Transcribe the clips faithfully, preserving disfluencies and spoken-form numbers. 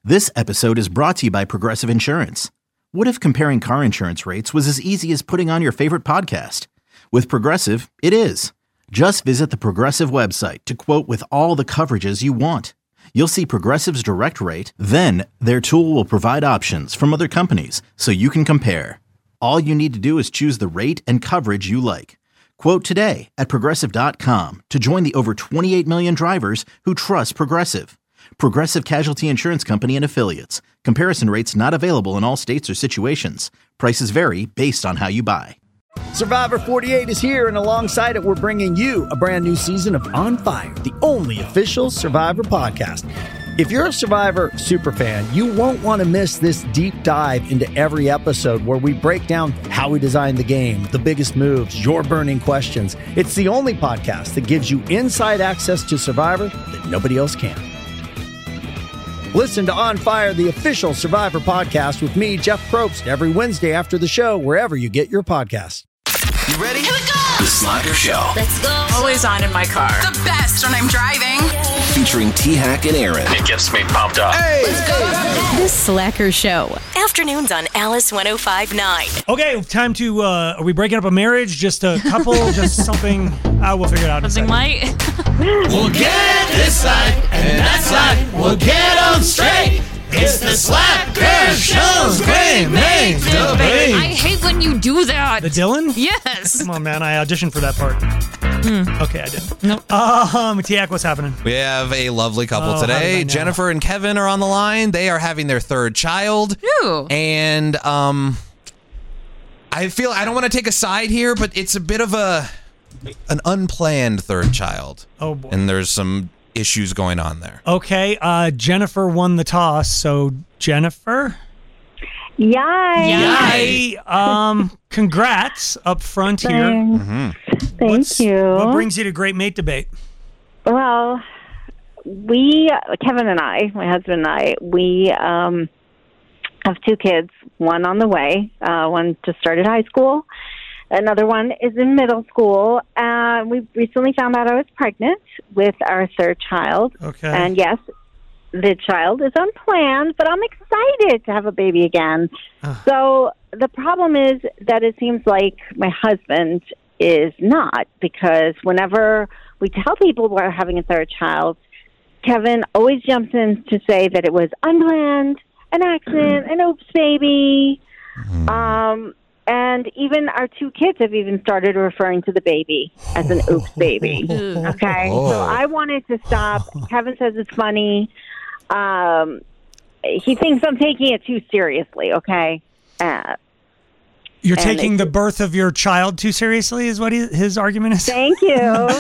This episode is brought to you by Progressive Insurance. What if comparing car insurance rates was as easy as putting on your favorite podcast? With Progressive, it is. Just visit the Progressive website to quote with all the coverages you want. You'll see Progressive's direct rate, then their tool will provide options from other companies so you can compare. All you need to do is choose the rate and coverage you like. Quote today at progressive dot com to join the over twenty-eight million drivers who trust Progressive. Progressive Casualty Insurance Company and Affiliates. Comparison rates not available in all states or situations. Prices vary based on how you buy. Survivor forty-eight is here, and alongside it, we're bringing you a brand new season of On Fire, the only official Survivor podcast. If you're a Survivor superfan, you won't want to miss this deep dive into every episode where we break down how we designed the game, the biggest moves, your burning questions. It's the only podcast that gives you inside access to Survivor that nobody else can. Listen to On Fire, the official Survivor podcast with me, Jeff Probst, every Wednesday after the show, wherever you get your podcasts. You ready? Here we go! The Slacker Show. Let's go. Always on in my car. The best when I'm driving. Featuring T-Hack and Aaron. It gets me pumped up. Hey! Let's go. The Slacker Show. Afternoons on Alice one oh five point nine. Okay, time to, uh, are we breaking up a marriage? Just a couple? Just something? Uh, we'll figure it out. Something light. We'll get this side and that side. We'll get on straight. It's the Slacker Show's great main debate. I hate when you do that. The Dylan? Yes. Come on, man. I auditioned for that part. Mm. Okay, I didn't. Nope. Um, Tiak, what's happening? We have a lovely couple Oh, today. Jennifer and Kevin are on the line. They are having their third child. Ooh. And um, I feel I don't want to take a side here, but it's a bit of a an unplanned third child. Oh, boy. And there's some issues going on there. Okay, uh, Jennifer won the toss, so Jennifer? Yay! Yay! Um, congrats up front here. Mm-hmm. Thank What's, you. What brings you to Great Mate Debate? Well, we, Kevin and I, my husband and I, we um, have two kids, one on the way, uh, one just started high school. Another one is in middle school. Uh, we recently found out I was pregnant with our third child. Okay. And yes, the child is unplanned, but I'm excited to have a baby again. Uh. So the problem is that it seems like my husband is not, because whenever we tell people we're having a third child, Kevin always jumps in to say that it was unplanned, an accident, an oops baby. Mm. Um, and even our two kids have even started referring to the baby as an oops baby. Okay? Oh. So I wanted to stop. Kevin says it's funny. Um, he thinks I'm taking it too seriously, okay? Uh, You're and taking it- the birth of your child too seriously, is what he, his argument is? Thank you.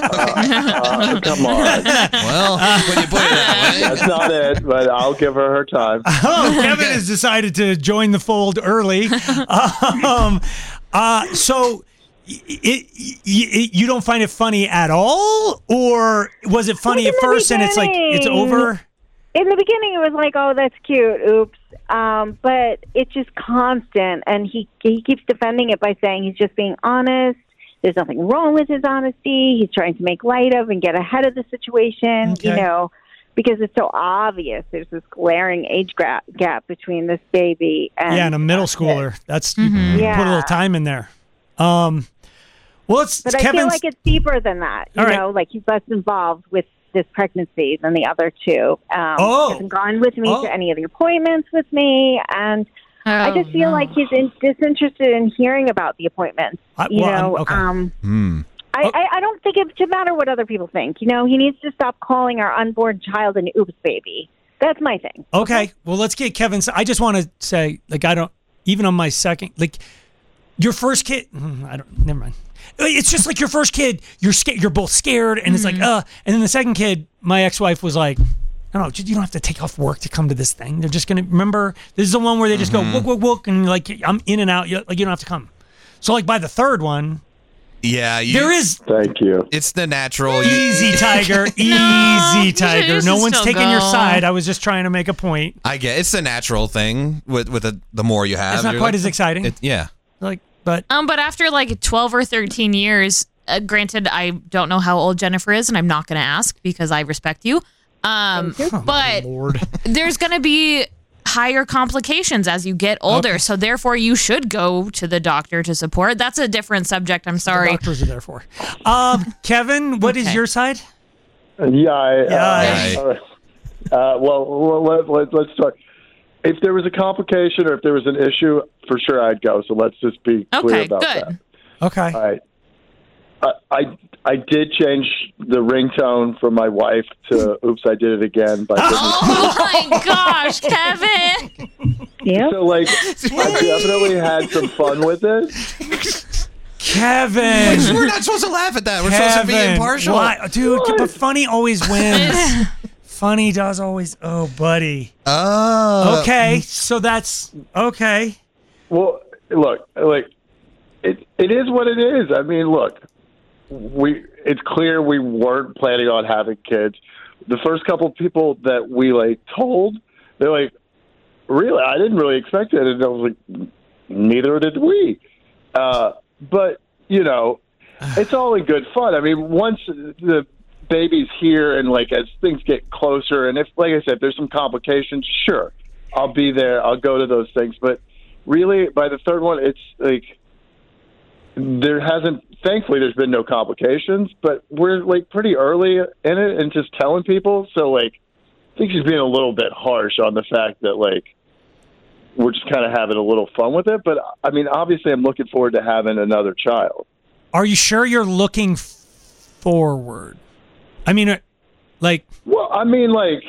Oh, come on. Well, when you put it that way. That's not it, but I'll give her her time. Oh, Kevin has decided to join the fold early. Um, uh, so it, it, it, you don't find it funny at all? Or was it funny Like at in the first and it's like, it's beginning. over? In the beginning, it was like, oh, that's cute, oops. Um, but it's just constant, and he he keeps defending it by saying he's just being honest. There's nothing wrong with his honesty. He's trying to make light of and get ahead of the situation, Okay. you know, because it's so obvious. There's this glaring age gra- gap between this baby and Yeah, and a middle uh, schooler. That's, Mhm. you put a Yeah. little time in there. Um, well, it's, But it's I feel Kevin's. like it's deeper than that. You All right. know, like he's less involved with this pregnancy than the other two. Um, Oh. He hasn't gone with me Oh. to any of the appointments with me, and I Oh, just feel no. like he's in, disinterested in hearing about the appointments. I- You well, I'm- know, okay. um, Hmm. I, Oh. I, I don't think it should matter what other people think. You know, he needs to stop calling our unborn child an oops baby. That's my thing. Okay, well, let's get Kevin's. I just want to say, like, I don't, even on my second, like, your first kid, mm, I don't, never mind. It's just like your first kid, you're scared, you're both scared, and it's like, uh, and then the second kid, my ex-wife was like, no, no, you don't have to take off work to come to this thing. They're just going to, remember, this is the one where they just Mhm. go, wook, wook, wook, and like, I'm in and out, you- like, you don't have to come. So, like, by the third one, Yeah. You, there is Thank you. It's the natural. You, easy, Tiger, easy, you Tiger. should No one's still taking your go. side. I was just trying to make a point. I get it's the natural thing with, with the, the more you have. It's not you're quite like, as exciting. It, yeah. Like, but Um, but after like twelve or thirteen years, uh, granted, I don't know how old Jennifer is, and I'm not going to ask because I respect you. Um, but Lord. there's going to be higher complications as you get older. Okay. So therefore you should go to the doctor to support. That's a different subject. I'm The sorry. doctors are there for. Um, Kevin, what is Okay. your side? Yeah. I, Yeah. Uh, all right. uh, well, well let, let, let's talk. If there was a complication or if there was an issue, for sure I'd go. So let's just be clear Okay, about good. that. Okay. All right. I, I I did change the ringtone from my wife to "Oops, I Did It Again" by Britney Oh my gosh, Kevin. Yeah. So, like, I definitely had some fun with it. Kevin. We're not supposed to laugh at that. We're supposed to be Kevin, impartial. why- Dude, but funny always wins. Funny does always. Oh, buddy. Oh. Okay, so that's okay. Well, look, like, it it is what it is. I mean, look, we it's clear we weren't planning on having kids. The first couple of people that we, like, told, they're like, really? I didn't really expect it. And I was like, neither did we. Uh, but, you know, it's all in good fun. I mean, once the baby's here and, like, as things get closer, and if, like I said, there's some complications, sure, I'll be there. I'll go to those things. But really, by the third one, it's like there hasn't, thankfully, there's been no complications, but we're, like, pretty early in it and just telling people. So, like, I think she's being a little bit harsh on the fact that, like, we're just kind of having a little fun with it. But, I mean, obviously, I'm looking forward to having another child. Are you sure you're looking forward? I mean, uh, like, Well, I mean, like,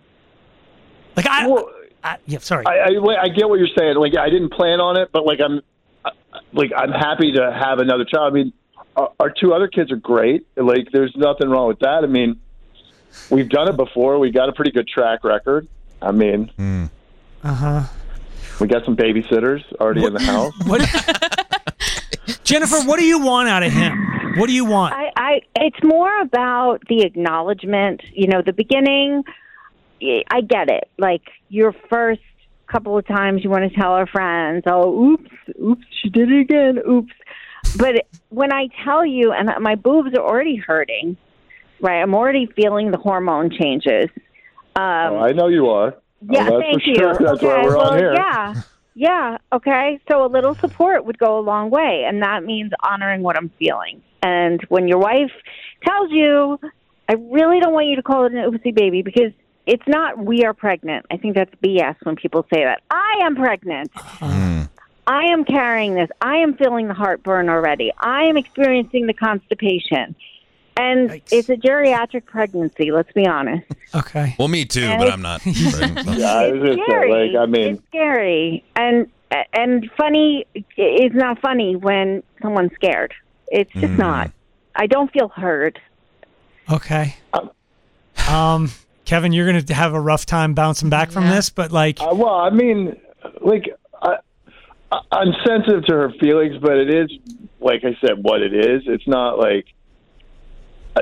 like I, well, I yeah, sorry. I, I, I get what you're saying. Like, I didn't plan on it, but, like, I'm, like, I'm happy to have another child. I mean, our, our two other kids are great. Like, there's nothing wrong with that. I mean, we've done it before. We got a pretty good track record. I mean, Mm. Uh huh. we got some babysitters already in the house. What, Jennifer? What do you want out of him? What do you want? I, I it's more about the acknowledgement. You know, the beginning, I get it. Like your first couple of times you want to tell our friends, oh, oops, oops, she did it again, oops. But when I tell you, and my boobs are already hurting, right? I'm already feeling the hormone changes. Um, Oh, I know you are. yeah, oh, that's thank for you. Sure. That's okay, why we're well, on here. yeah. Yeah, okay. So a little support would go a long way, and that means honoring what I'm feeling. And when your wife tells you, I really don't want you to call it an oopsie baby, because it's not we are pregnant. I think that's B S when people say that. I am pregnant. Mm. I am carrying this. I am feeling the heartburn already. I am experiencing the constipation. And Yikes. it's a geriatric pregnancy, let's be honest. Okay. Well, me too, And but it's- I'm not. pregnant, so. Yeah, I was It's just scary. like, I mean, it's scary, and and funny is not funny when someone's scared. It's just Mm. not. I don't feel heard. Okay. Um, Kevin, you're gonna have a rough time bouncing back from Yeah. this, but like, uh, well, I mean, like, I, I, I'm sensitive to her feelings, but it is, like I said, what it is. It's not like uh,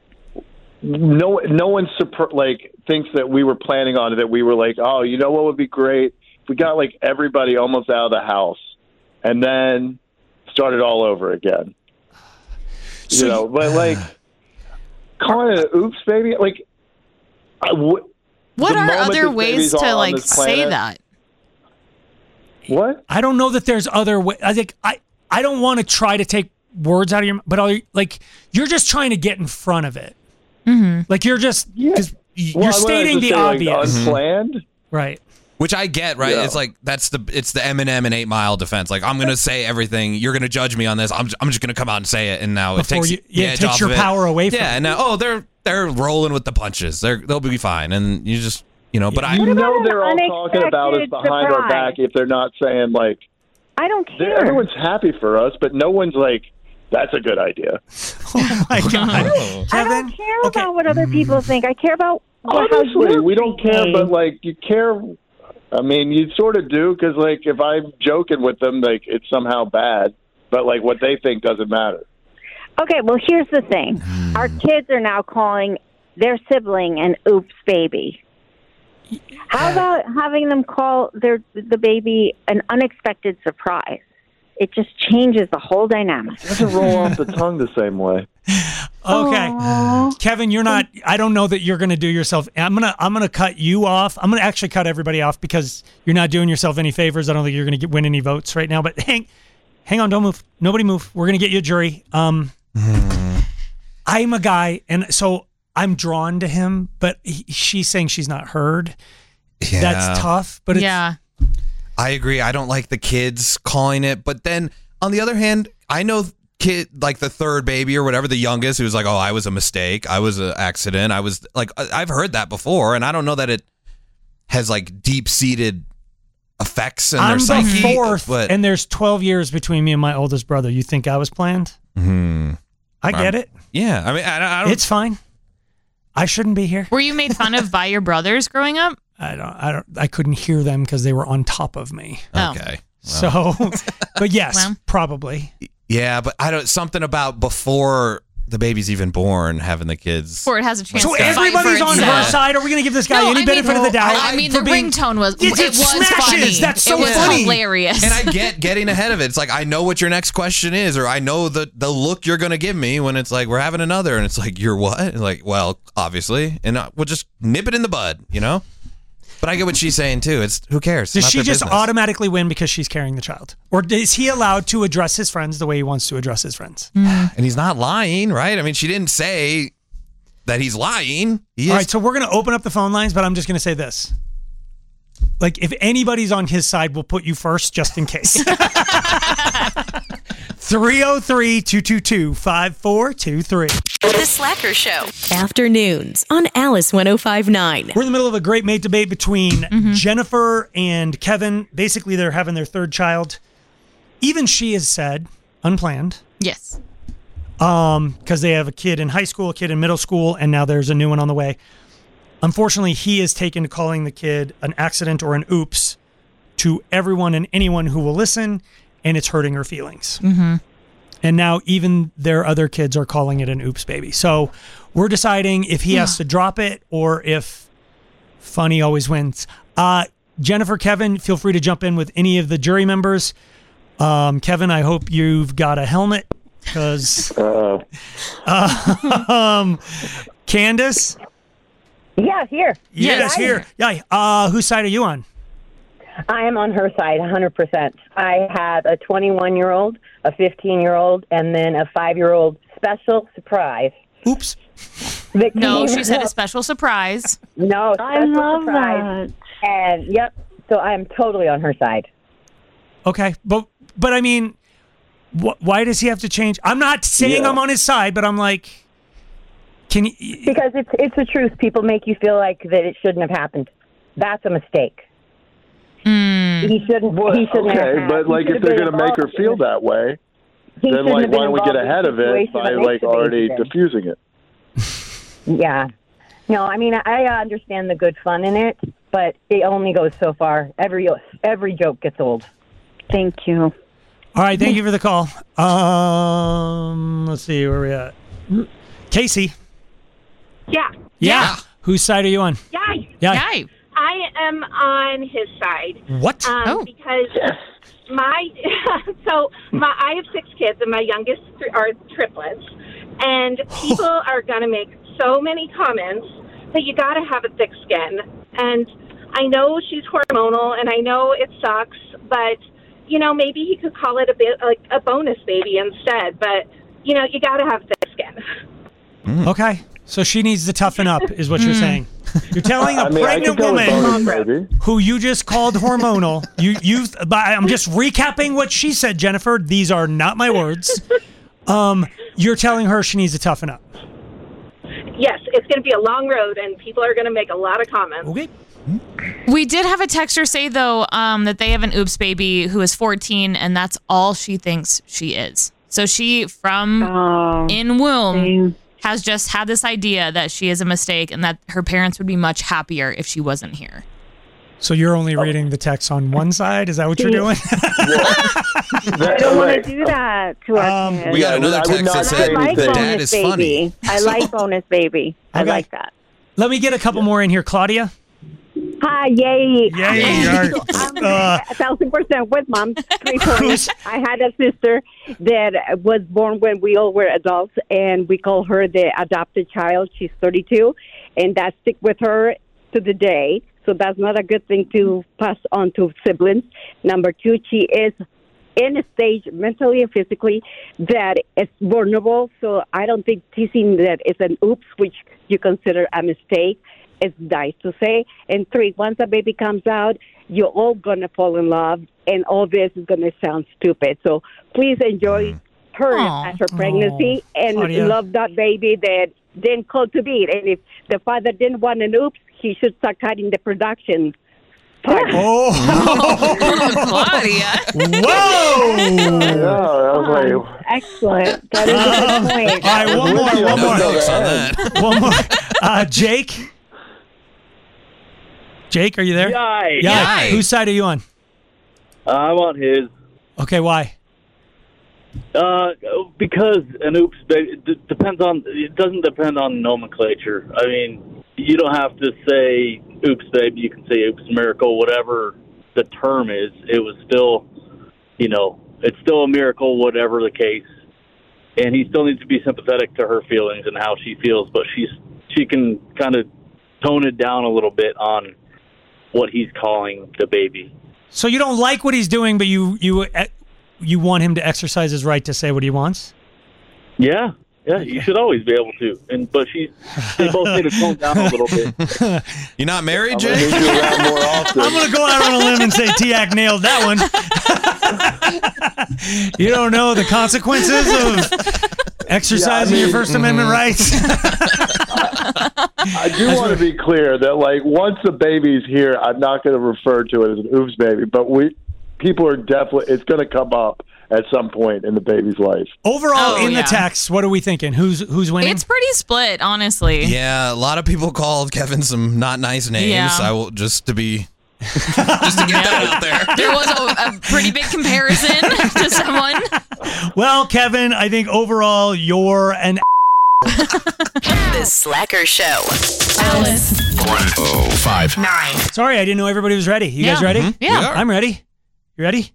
no, no one surpr- like thinks that we were planning on it. That we were like, oh, you know what would be great? If we got like everybody almost out of the house, and then started all over again. So you know, but like calling it an oops baby, like I w- What the are moment other this ways baby's to on like this say planet- that? What? I don't know that there's other way. I think I I don't want to try to take words out of your, but I'll, like you're just trying to get in front of it. Mm-hmm. Like you're just Yeah. 'cause y- Well, I you're wanted stating to the say, like, obvious, unplanned. right? Which I get, right? Yeah. It's like that's the it's the Eminem and Eight Mile defense. Like I'm gonna say everything. You're gonna judge me on this. I'm I'm just gonna come out and say it. And now Before it takes you- yeah, it edge takes off your of it. power away from Yeah, it. and now oh they're they're rolling with the punches. They're they'll be fine. And you just you know. But I You What know about an they're all talking about us unexpected behind our surprise? back if they're not saying like I don't they're- care. everyone's happy for us, but no one's like that's a good idea. Oh my god, I Kevin. don't care okay. about what other people think. I care about what, how Honestly, you we don't treat care, me. but like you care. I mean, you sort of do because like if I'm joking with them, like it's somehow bad, but like what they think doesn't matter. Okay, well, here's the thing. Our kids are now calling their sibling an oops baby. How about having them call their the baby an unexpected surprise? It just changes the whole dynamic. It doesn't roll off the tongue the same way. Okay. Aw. Kevin, you're not I don't know that you're going to do yourself. I'm going to I'm going to cut you off. I'm going to actually cut everybody off because you're not doing yourself any favors. I don't think you're going to win any votes right now, but hang hang on, don't move. Nobody move. We're going to get you a jury. Um I'm a guy and so I'm drawn to him, but he, she's saying she's not heard. Yeah. That's tough, but it's Yeah. I agree. I don't like the kids calling it, but then on the other hand, I know kid like the third baby or whatever, the youngest, who's like, "Oh, I was a mistake. I was an accident. I was like," I've heard that before, and I don't know that it has like deep seated effects in I'm their psyche. the fourth, but and there's twelve years between me and my oldest brother. You think I was planned? hmm, I get I'm- it. yeah, I mean, I, I don't. It's fine. I shouldn't be here. Were you made fun of by your brothers growing up? I don't. I don't. I couldn't hear them because they were on top of me. Oh. Okay. So, but yes, Well. probably. Yeah, but I don't. Something about before the baby's even born, having the kids. Or it has a chance So to fight everybody's for on her itself. side. Are we going to give this guy No, any I benefit mean, of the doubt? I mean, for the being- ringtone was It- it, it was smashes. funny. That's so it was funny. hilarious. And I get getting ahead of it. It's like, I know what your next question is, or I know the, the look you're going to give me when it's like, we're having another. And it's like, you're what? And like, well, obviously. And uh, we'll just nip it in the bud, you know? But I get what she's saying, too. It's who cares? Does Not she their just business. automatically win because she's carrying the child? Or is he allowed to address his friends the way he wants to address his friends? And he's not lying, right? I mean, she didn't say that he's lying. He All is- right, so we're going to open up the phone lines, but I'm just going to say this. Like, if anybody's on his side, we'll put you first just in case. three oh three, two two two, five four two three. The Slacker Show. Afternoons on Alice ten fifty-nine. We're in the middle of a great mate debate between Jennifer and Kevin. Basically, they're having their third child. Even she has said, unplanned, Yes. um, because they have a kid in high school, a kid in middle school, and now there's a new one on the way. Unfortunately, he is taken to calling the kid an accident or an oops to everyone and anyone who will listen, and it's hurting her feelings. Mm-hmm. And now even their other kids are calling it an oops baby. So we're deciding if he has to drop it or if funny always wins. Uh, Jennifer, Kevin, feel free to jump in with any of the jury members. Um, Kevin, I hope you've got a helmet because Uh, uh, um, Candace, Yeah, here. yes, here. Yeah. Uh, whose side are you on? I am on her side, one hundred percent. I have a twenty-one-year-old, a fifteen-year-old, and then a five-year-old special surprise. Oops. that No, came she said a up- special surprise. No, I special love surprise. And, yep, so I am totally on her side. Okay, but but I mean, wh- why does he have to change? I'm not saying Yeah. I'm on his side, but I'm like, can you? Because it's it's the truth. People make you feel like that it shouldn't have happened. That's a mistake. Mm. He shouldn't. well, he shouldn't okay, have. but he like should if have they're been going to make her involved in feel the- that way, he then shouldn't like have been why don't we get involved in ahead the of it situation by that makes like the baby already then. diffusing it? Yeah. No, I mean I understand the good fun in it, but it only goes so far. Every every joke gets old. Thank you. All right, thank you for the call. Um, let's see where we at. Casey. Yeah. Yeah. Whose side are you on? Yay. Yeah. Yay. I am on his side. What? Um, Oh. Because my so my I have six kids and my youngest th- are triplets, and people are gonna make so many comments that you gotta have a thick skin. And I know she's hormonal, and I know it sucks, but you know maybe he could call it a bit like a bonus baby instead. But you know you gotta have thick skin. Okay. So she needs to toughen up, is what you're saying. You're telling a I mean, I pregnant could go with woman bonus, maybe. who you just called hormonal. You, you. But I'm just recapping what she said, Jennifer. These are not my words. Um, you're telling her she needs to toughen up. Yes, it's going to be a long road, and people are going to make a lot of comments. Okay. We did have a texter say, though, um, that they have an oops baby who is fourteen, and that's all she thinks she is. So she, from Oh, in womb, same. has just had this idea that she is a mistake and that her parents would be much happier if she wasn't here. So you're only reading the text on one side? Is that what you're doing? I don't want to do that to our Um, kids. We got Yeah, another I would text not that say said I like the anything. dad bonus is funny. baby. I like bonus baby. I Okay. like that. Let me get a couple more in here. Claudia? Hi, yay. Yay. So I'm Uh, a thousand percent with mom. Three points. I had a sister that was born when we all were adults, and we call her the adopted child. She's thirty-two, and that stick with her to the day. So that's not a good thing to pass on to siblings. Number two, she is in a stage mentally and physically that is vulnerable. So I don't think teasing that is an oops, which you consider a mistake. It's nice to say. And three, once a baby comes out, you're all going to fall in love, and all this is going to sound stupid. So please enjoy her Aw. as her pregnancy and Claudia. love that baby that didn't call to be. And if the father didn't want an oops, he should start cutting the production part. Oh. Claudia. Whoa. Yeah, I was like, Excellent. That is a good point. All right, one more, one No more. notes on that. One more. Uh, Jake? Jake, are you there? Yay. Yeah. Yay. Whose side are you on? I'm on his. Okay, why? Uh, because an oops baby it d- depends on. It doesn't depend on nomenclature. I mean, you don't have to say oops baby. You can say oops miracle, whatever the term is. It was still, you know, it's still a miracle, whatever the case. And he still needs to be sympathetic to her feelings and how she feels, but she's she can kind of tone it down a little bit on what he's calling the baby. So you don't like what he's doing, but you you uh, you want him to exercise his right to say what he wants? Yeah, yeah, you should always be able to. And but she, they both need to tone down a little bit. You're not married, I'm Jay? gonna need you around more often. I'm going to go out on a limb and say T-Ac nailed that one. You don't know the consequences of exercising Yeah, I mean- your First Amendment rights? I do want to be clear that, like, once the baby's here, I'm not going to refer to it as an oops baby, but we people are definitely, it's going to come up at some point in the baby's life. Overall, Oh, in yeah. the text, what are we thinking? Who's who's winning? It's pretty split, honestly. Yeah, a lot of people called Kevin some not nice names. Yeah. I will just to be just to get that out there. There was a, a pretty big comparison to someone. Well, Kevin, I think overall you're an The Slacker Show. Alice. Oh, five. Nine. Sorry, I didn't know everybody was ready. You guys Yeah. ready? Mhm. Yeah. We are. I'm ready. You ready?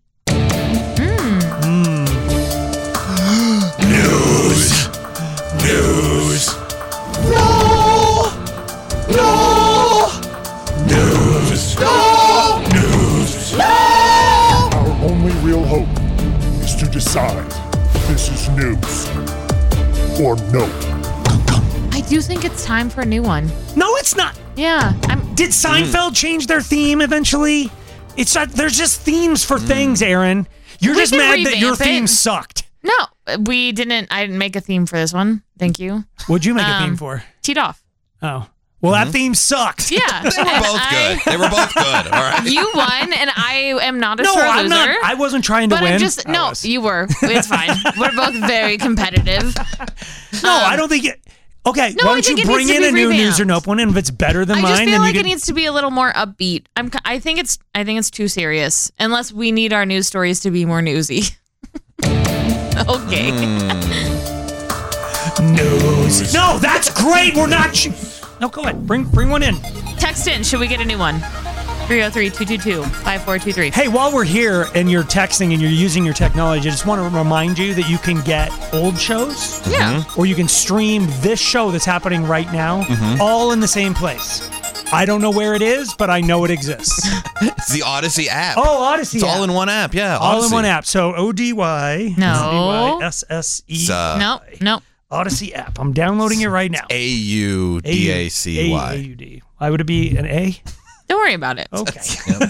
News. News. No. No. News. No. News. No. Our only real hope is to decide if this is news or no. I do think it's time for a new one. No, it's not. Yeah. I'm, Did Seinfeld change their theme eventually? It's not, there's just themes for things, Aaron. You're We just can mad that your revamp it. theme sucked. no, we didn't. I didn't make a theme for this one. Thank you. What'd you make a theme Um, for? Teed off. Oh. Well, that theme sucked. Yeah. They were both good. They were both good. All right. You won, and I am not a No, sore I'm loser. not. I wasn't trying to but win. I'm just I no. was. You were. It's fine. We're both very competitive. No, I don't think it. Okay, No, why I don't think you it bring needs to in be a new revamped. news or nope one, and if it's better than I mine, just feel then like you it can. needs to be a little more upbeat. I'm. I think it's. I think it's too serious. Unless we need our news stories to be more newsy. Okay. News. No, that's great. We're not. Sh- no, go ahead. Bring bring one in. Text in. Should we get a new one? three oh three, two two two, five four two three. Hey, while we're here and you're texting and you're using your technology, I just want to remind you that you can get old shows. Yeah. Or you can stream this show that's happening right now, Mhm. all in the same place. I don't know where it is, but I know it exists. It's the Odyssey app. Oh, Odyssey It's app. all in one app. Yeah. All in Odyssey. one app. So O D Y. No. O D Y S S E. It's, uh, No. No. Odyssey app. I'm downloading it right now. A U D A C A Y. U D. Why would it be an A? Don't worry about it. Okay.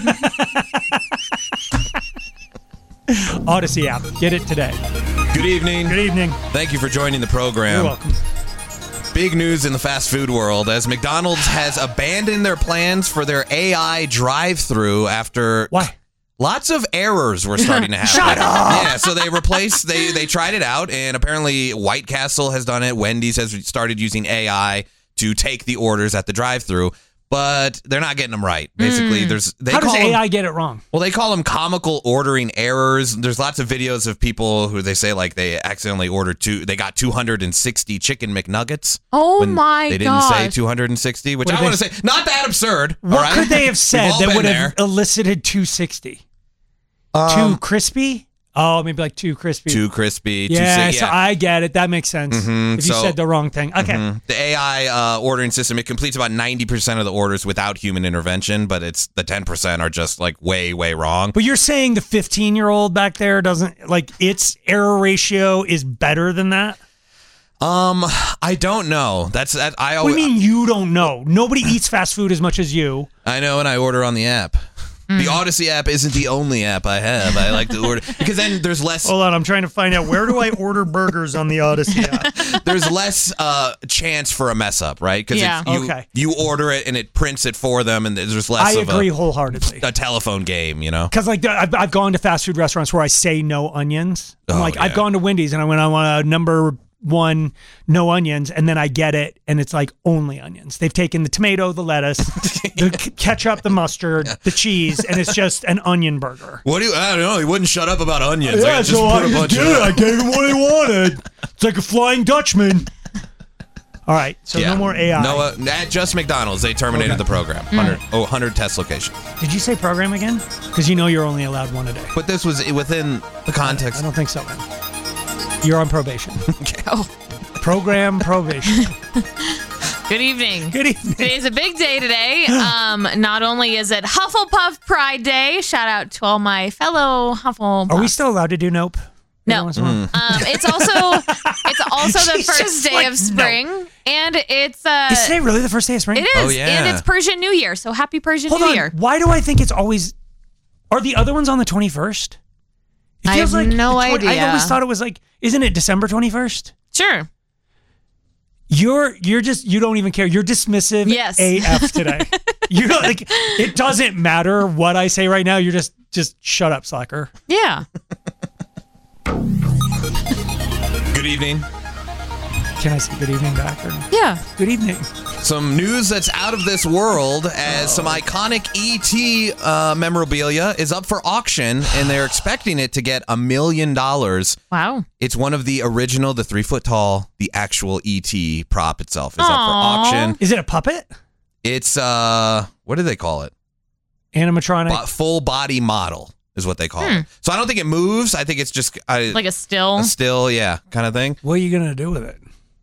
Odyssey app. Get it today. Good evening. Good evening. Thank you for joining the program. You're welcome. Big news in the fast food world as McDonald's has abandoned their plans for their A I drive-through after Why? lots of errors were starting to happen. Shut up! Yeah, so they replaced they they tried it out and apparently White Castle has done it, Wendy's has started using A I to take the orders at the drive-through. but they're not getting them right. Basically, Mm. there's they How call does them, A I get it wrong? Well, they call them comical ordering errors. There's lots of videos of people who they say like they accidentally ordered two. They got two hundred sixty chicken McNuggets. Oh when my They didn't gosh. say two hundred sixty, which What I did want to they- say not that absurd. What all right? could they have said We've all that been would have there. elicited two sixty? Um, too crispy? Oh, maybe like too crispy. Too crispy. Too Yeah, si- so I get it. That makes sense. Mhm, If you so- said the wrong thing. Okay. Mhm. The A I uh, ordering system, it completes about ninety percent of the orders without human intervention, but it's the ten percent are just like way, way wrong. But you're saying the fifteen-year-old back there doesn't, like, its error ratio is better than that? Um, I don't know. That's that. I What always, do you mean you don't know? Nobody eats fast food as much as you. I know, and I order on the app. The Odyssey app isn't the only app I have. I like to order because then there's less. Hold on, I'm trying to find out where do I order burgers on the Odyssey app. There's less uh, chance for a mess up, right? Because Yeah. you, Okay. you order it and it prints it for them, and there's less I of agree a, wholeheartedly. a telephone game, you know? Because like I've, I've gone to fast food restaurants where I say no onions. I'm Oh, like I've yeah. gone to Wendy's and I went I want a number one no onions, and then I get it and it's like only onions. They've taken the tomato, the lettuce, the k- ketchup, the mustard, the cheese, and it's just an onion burger. What do you? I don't know. He wouldn't shut up about onions. I Yeah, just so put I a just bunch did of. it. I gave him what he wanted. It's like a Flying Dutchman. All right, so Yeah. no more A I. No, uh, at just McDonald's, they terminated Okay. the program. Mm. one hundred, oh, one hundred test locations. Did you say program again? Because you know you're only allowed one a day. But this was within the context. I don't think so, man. You're on probation. Okay. Oh. Program probation. Good evening. Good evening. Today's a big day today. Um, not only is it Hufflepuff Pride Day, shout out to all my fellow Hufflepuff. Are we still allowed to do nope? No. Every once in a while? Um, it's also it's also the She's first just day like, of spring, and it's uh, Is today really the first day of spring? it is, and it's Persian New Year. So happy Persian Hold New on. Year. Why do I think it's always? Are the other ones on the twenty-first? It I feels have like no the twen- I idea. always thought it was like, isn't it December twenty-first? Sure. You're you're just you don't even care. You're dismissive Yes. A F today. You don't like it doesn't matter what I say right now. You're just just shut up, slacker. Yeah. Good evening. Can I say good evening back? Or no? Yeah. Good evening. Some news that's out of this world as some iconic E T uh, memorabilia is up for auction, and they're expecting it to get a million dollars. Wow. It's one of the original, the three foot tall, the actual E T prop itself is up for Aw. auction. Is it a puppet? It's, uh, what do they call it? Animatronic. Bo- full body model is what they call Hmm. it. So I don't think it moves. I think it's just I, Like a still. a still, yeah, kind of thing. What are you gonna do with it?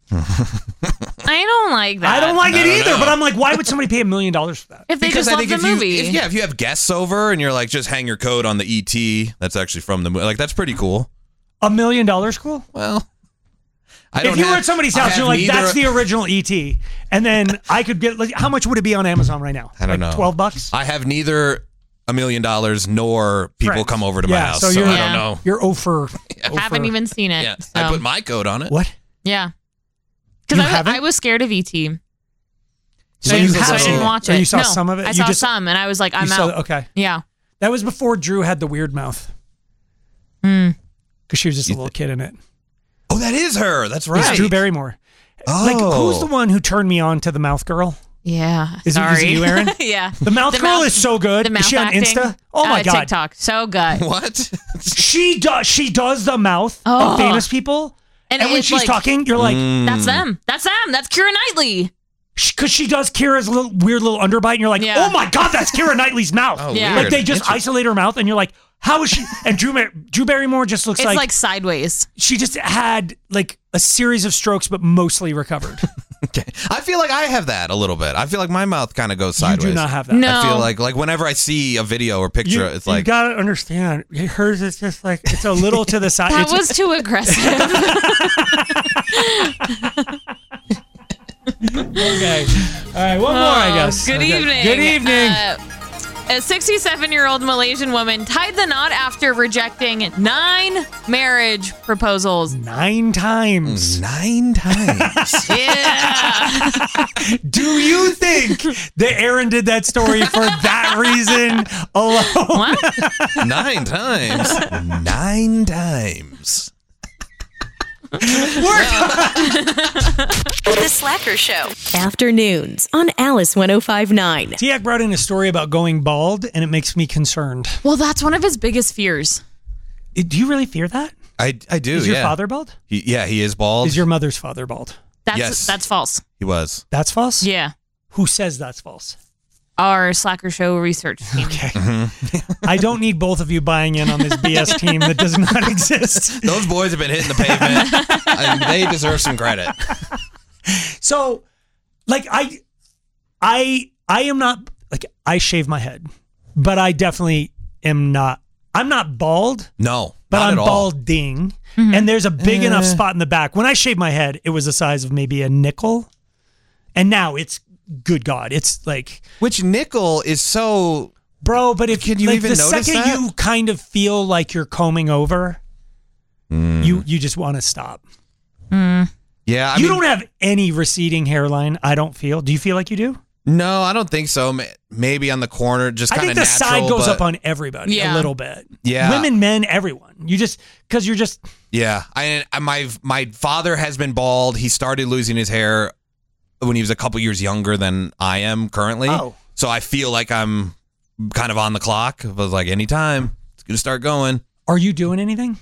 I don't like that. I don't like I it don't either. know. But I'm like, why would somebody pay a million dollars for that? If they Because just I love think the if movie. you, if, yeah, if you have guests over and you're like, just hang your coat on the E T, that's actually from the movie. Like, that's pretty cool. A million dollars, cool. Well, I If don't you have- were at somebody's I house, have you're like, neither- that's the original E T, and then I could get. Like, how much would it be on Amazon right now? I don't like know. Twelve bucks. I have neither a million dollars nor people Friends. come over to yeah, my house, so, so, you're, I don't know. You're over. Haven't even seen it. Yeah, so. I put my coat on it. What? Yeah. You Because I, haven't? I was scared of E T. So So, you so I haven't didn't seen it? watch Or it. you saw No, some of it? I You saw just- some, and I was like, I'm You saw- out. okay. Yeah. That was before Drew had the weird mouth. Mm. Because she was just a little kid in it. Oh, that is her. That's right. It's Drew Barrymore. Oh. Like, who's the one who turned me on to the mouth girl? Yeah. Is it- Sorry. is it you, Aaron? yeah. The mouth The girl mouth- is so good. The Is mouth she on acting. Insta? Oh my Uh, god. TikTok. So good. What? She does. She does the mouth Oh. of famous people, And and, it when was she's like- talking, you're like, Mm. That's them. That's them. That's Keira Knightley. because she does Kira's little weird little underbite, and you're like, Yeah. oh my god, that's Kira Knightley's mouth. Oh, Yeah. Like weird. they just Interesting. isolate her mouth, and you're like, how is she? And Drew Mar- Drew Barrymore just looks It's like, like, sideways. she just had like a series of strokes, but mostly recovered. Okay. I feel like I have that a little bit. I feel like my mouth kind of goes sideways. You do not have that. No. I feel like like whenever I see a video or picture, You, it's you like gotta understand. Hers is just like it's a little to the side. That It's- was too aggressive. okay. All right, one more, I Oh, guess. Good Okay. evening. Good evening. Uh, a sixty-seven-year-old Malaysian woman tied the knot after rejecting nine marriage proposals. Nine times. nine times. Yeah. Do you think that Aaron did that story for that reason alone? What? Nine times. Nine times. The Slacker Show. Afternoons on Alice ten fifty-nine. Tiak brought in a story about going bald, and it makes me concerned. Well, that's one of his biggest fears. Do you really fear that? I, I do, Is your yeah. father bald? He, yeah, he is bald. Is your mother's father bald? That's Yes. that's false. He was. That's false? Yeah. Who says that's false? Our Slacker Show research team. Okay. I don't need both of you buying in on this B S team that does not exist. Those boys have been hitting the pavement. I mean, they deserve some credit. So, like, I, I, I am not, like, I shave my head, but I definitely am not, I'm not bald. No, but not I'm at all. balding. And there's a big Eh. enough spot in the back. When I shaved my head, it was the size of maybe a nickel. And now it's, good God, it's like... Which nickel is so... Bro, but if Can you like, even the notice second that? you kind of feel like you're combing over, Mm. you you just want to stop. Yeah, I you mean, don't have any receding hairline, I don't feel. Do you feel like you do? No, I don't think so. Ma- Maybe on the corner, just I kind think of the natural. side goes but- up on everybody Yeah. a little bit. Yeah. Women, men, everyone. You just, because you're just... Yeah, I, I my my father has been bald. He started losing his hair when he was a couple years younger than I am currently. Oh. So I feel like I'm kind of on the clock. I was like, anytime it's gonna start going. Are you doing anything?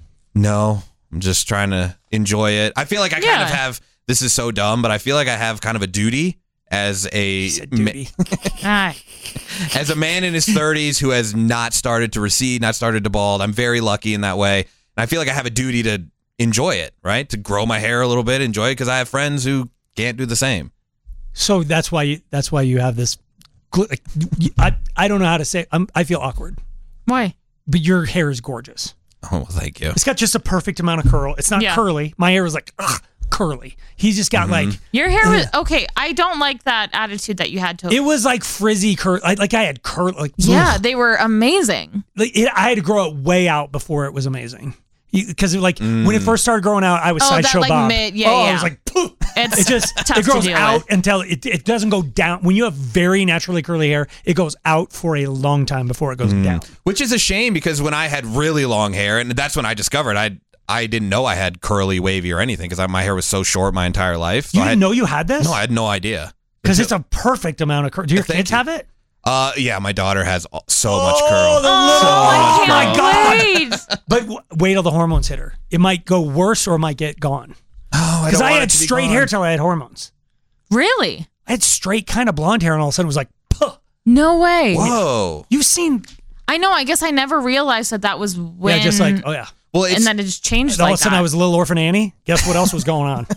No, I'm just trying to enjoy it. I feel like I kind Yeah. of have. This is so dumb, but I feel like I have kind of a duty as a duty. Ah, as a man in his thirties who has not started to recede, not started to bald. I'm very lucky in that way. And I feel like I have a duty to enjoy it, right? To grow my hair a little bit, enjoy it, because I have friends who can't do the same. So that's why you, that's why you have this... gl- like, you- I, I don't know how to say... I'm, I feel awkward. why? But your hair is gorgeous. Oh, well, thank you. It's got just a perfect amount of curl. It's not Yeah. curly. My hair is like, ugh, curly. He's just got like... Your hair was okay. I don't like that attitude that you had to. It was like frizzy curl. I, like I had curl. Like yeah, ugh. they were amazing. Like it, I had to grow it way out before it was amazing. Because like when it first started growing out, I was Oh, that, Sideshow like, Bob. mid- yeah, oh, I yeah. was like, poof. It's It just tough it grows to deal out with. until it it doesn't go down. When you have very naturally curly hair, it goes out for a long time before it goes down. Which is a shame because when I had really long hair, and that's when I discovered I I didn't know I had curly, wavy, or anything because my hair was so short my entire life. So You I didn't had, know you had this? No, I had no idea. Because it's a perfect amount of curl. Do your Thank kids you. have it? Uh, yeah, my daughter has all- so much Oh, curl. the Oh, little, I my can't God. wait. But w- wait till the hormones hit her. It might go worse or it might get gone. Oh, I Because don't I, want had it to be straight gone. hair till I had hormones. Really? I had straight kind of blonde hair, and all of a sudden it was like, puh. No way. Whoa. You've seen, I know. I guess I never realized that that was when. yeah, just like, oh yeah. Well, it's, and then it just changed All like of a sudden that. I was Little Orphan Annie. Guess what else was going on?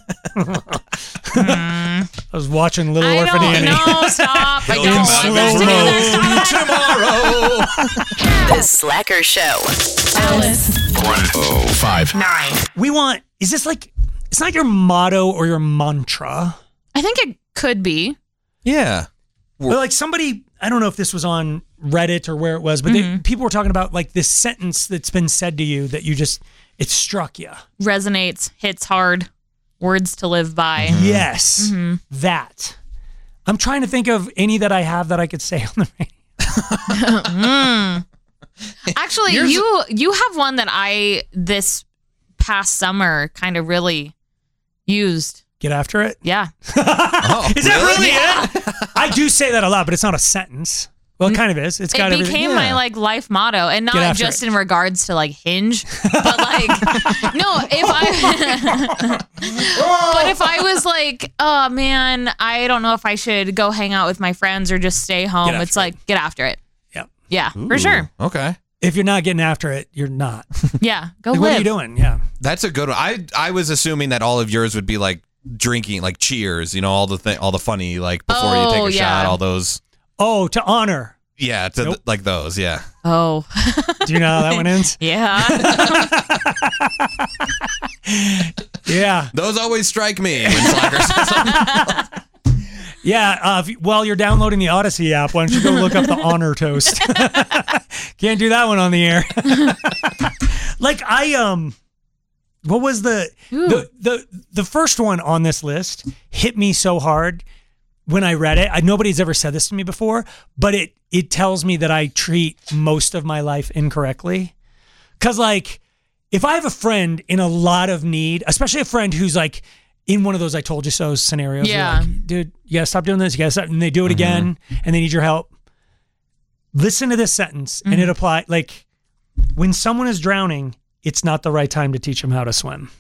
I was watching Little I Orphan don't Annie. know. Stop. I It'll don't come want out this to of do this. tomorrow. The Slacker Show. Alice. one oh five. Nine. We want, is this like, it's not your motto or your mantra. I think it could be. Yeah. But like somebody, I don't know if this was on Reddit or where it was, but they, people were talking about like this sentence that's been said to you that you just, it struck you. Resonates, hits hard, words to live by. Yes, that. I'm trying to think of any that I have that I could say on the radio. Mm. Actually, Yours- you you have one that I this past summer kind of really used. Get after it. Yeah. Oh, Is that really it? I do say that a lot, but it's not a sentence. Well, it kind of is. It's got It everything. became my like life motto, and Get not after just it. in regards to like Hinge, but like no, if I but if I was like, oh man, I don't know if I should go hang out with my friends or just stay home. Get It's after like get after it. Yep. Yeah, for sure. Okay. If you're not getting after it, you're not. Yeah, go Like, live. what are you doing? Yeah. That's a good one. I I was assuming that all of yours would be like drinking, like Cheers, you know, all the th- all the funny, like before you take Oh, a yeah. shot, all those. Oh, to honor. Yeah, to Nope. like those. Yeah. Oh, Do you know how that one ends? yeah. Yeah. Those always strike me when Slacker says something. Yeah. Uh, if you- while you're downloading the Odyssey app, why don't you go look up the honor toast? Can't do that one on the air. Like I um, what was the the the the first one on this list hit me so hard when I read it. I, nobody's ever said this to me before, but it it tells me that I treat most of my life incorrectly. Cause like if I have a friend in a lot of need, especially a friend who's like in one of those I told you so scenarios, where Yeah. like, dude, you gotta stop doing this, you gotta stop, and they do it Mhm. again, and they need your help. Listen to this sentence, and it apply like when someone is drowning, it's not the right time to teach them how to swim.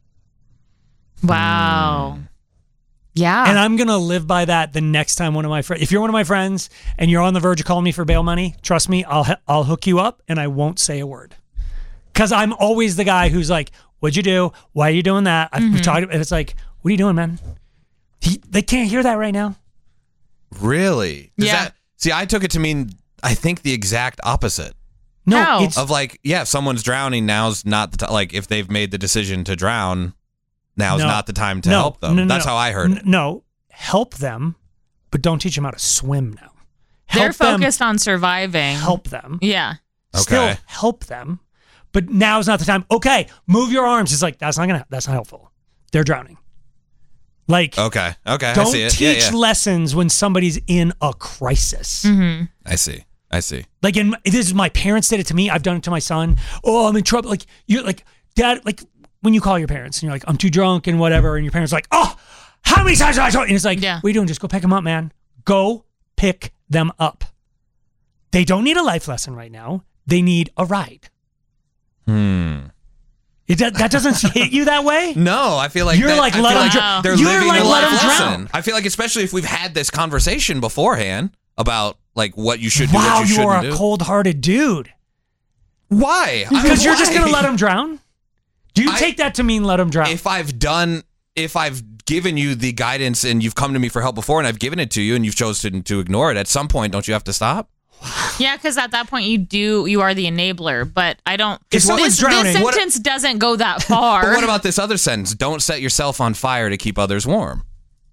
Wow. Yeah. And I'm gonna live by that the next time one of my friends. If you're one of my friends and you're on the verge of calling me for bail money, trust me, I'll h- I'll hook you up and I won't say a word, because I'm always the guy who's like, "What'd you do? Why are you doing that?" I've Mm-hmm. we've talked. And it's like, "What are you doing, man?" He, they can't hear that right now. Really? Does Yeah. That, see, I took it to mean I think the exact opposite. No, How? it's Of like, yeah, if someone's drowning, now's not the time. Like, if they've made the decision to drown, now's No. not the time to no, help them. no, no, That's no. how I heard N- it. No, help them, but don't teach them how to swim now. They're Help them, focused on surviving. help them. Yeah. Still Okay. help them, but now's not the time. Okay, move your arms. It's like that's not gonna. That's not helpful. They're drowning. Like, Okay. Okay. I don't see it. teach yeah, yeah. lessons when somebody's in a crisis. Mm-hmm. I see. I see. Like, in this is my parents did it to me. I've done it to my son. Oh, I'm in trouble. Like, you're like, Dad. Like, when you call your parents and you're like, I'm too drunk and whatever, and your parents are like, oh, how many times have I told you? And it's like, Yeah. what are you doing? Just go pick them up, man. Go pick them up. They don't need a life lesson right now. They need a ride. Hmm. It, do- that doesn't hit you that way? No, I feel like You're that- like, I let feel them like drown. They're You're living like, a let life them lesson. drown. I feel like, especially if we've had this conversation beforehand about like what you should do, Wow, what you, you are shouldn't a do. cold-hearted dude. Why? Because I- you're just why? going to let them drown? Do you I- take that to mean let them drown? If I've done, if I've given you the guidance and you've come to me for help before and I've given it to you and you've chosen to ignore it, at some point, don't you have to stop? Yeah, because at that point you do you are the enabler. But I don't. If This, someone's this drowning- What- sentence doesn't go that far. But what about this other sentence? Don't set yourself on fire to keep others warm.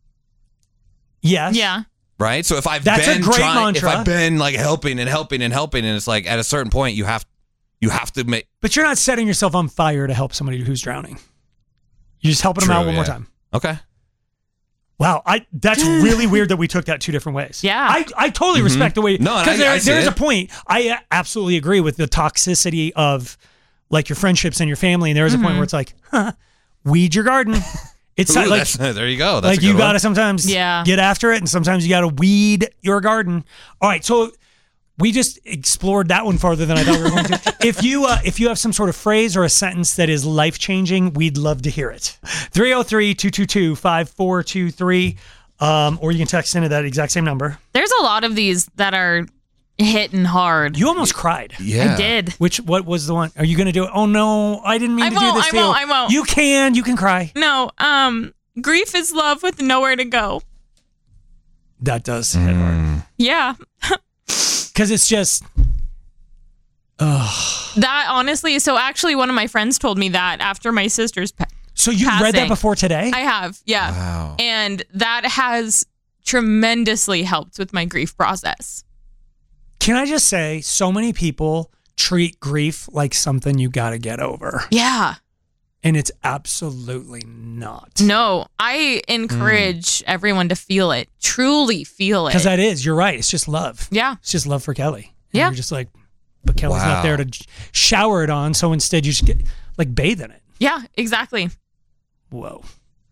yes. Yeah. Right? So if I've That's a been great trying, mantra. if I've been like helping and helping and helping, and it's like at a certain point you have you have to make But you're not setting yourself on fire to help somebody who's drowning. You're just helping them True, out one more yeah. time. Okay. Wow, I that's really weird that we took that two different ways. Yeah. I, I totally respect the way No, and I- there, I see there's it. a point. I uh, absolutely agree with the toxicity of like your friendships and your family, and there is a point where it's like, huh, weed your garden. It's Ooh, like that's- there you go. That's like a good you one. got to sometimes Yeah. get after it, and sometimes you got to weed your garden. All right, so we just explored that one farther than I thought we were going to. If you uh, if you have some sort of phrase or a sentence that is life changing, we'd love to hear it. three oh three, two two two, five four two three, um, or you can text into that exact same number. There's a lot of these that are hitting hard. You almost cried. Yeah. I did. Which what was the one? Are you going to do it? Oh no, I didn't mean I to won't, do this I to you. won't, I won't. You can, you can cry. No. Um. Grief is love with nowhere to go. That does hit hard Yeah. because it's just. Ugh. That honestly. So actually, one of my friends told me that after my sister's. Pa- So you read that passing. before today? I have. Yeah. Wow. And that has tremendously helped with my grief process. Can I just say, so many people treat grief like something you got to get over, Yeah. and it's absolutely not. No, I encourage everyone to feel it, truly feel it. Because that is, you're right. It's just love. Yeah. It's just love for Kelly. And Yeah. You're just like, but Kelly's Wow. not there to j- shower it on, so instead you just get like bathe in it. Yeah, exactly. Whoa.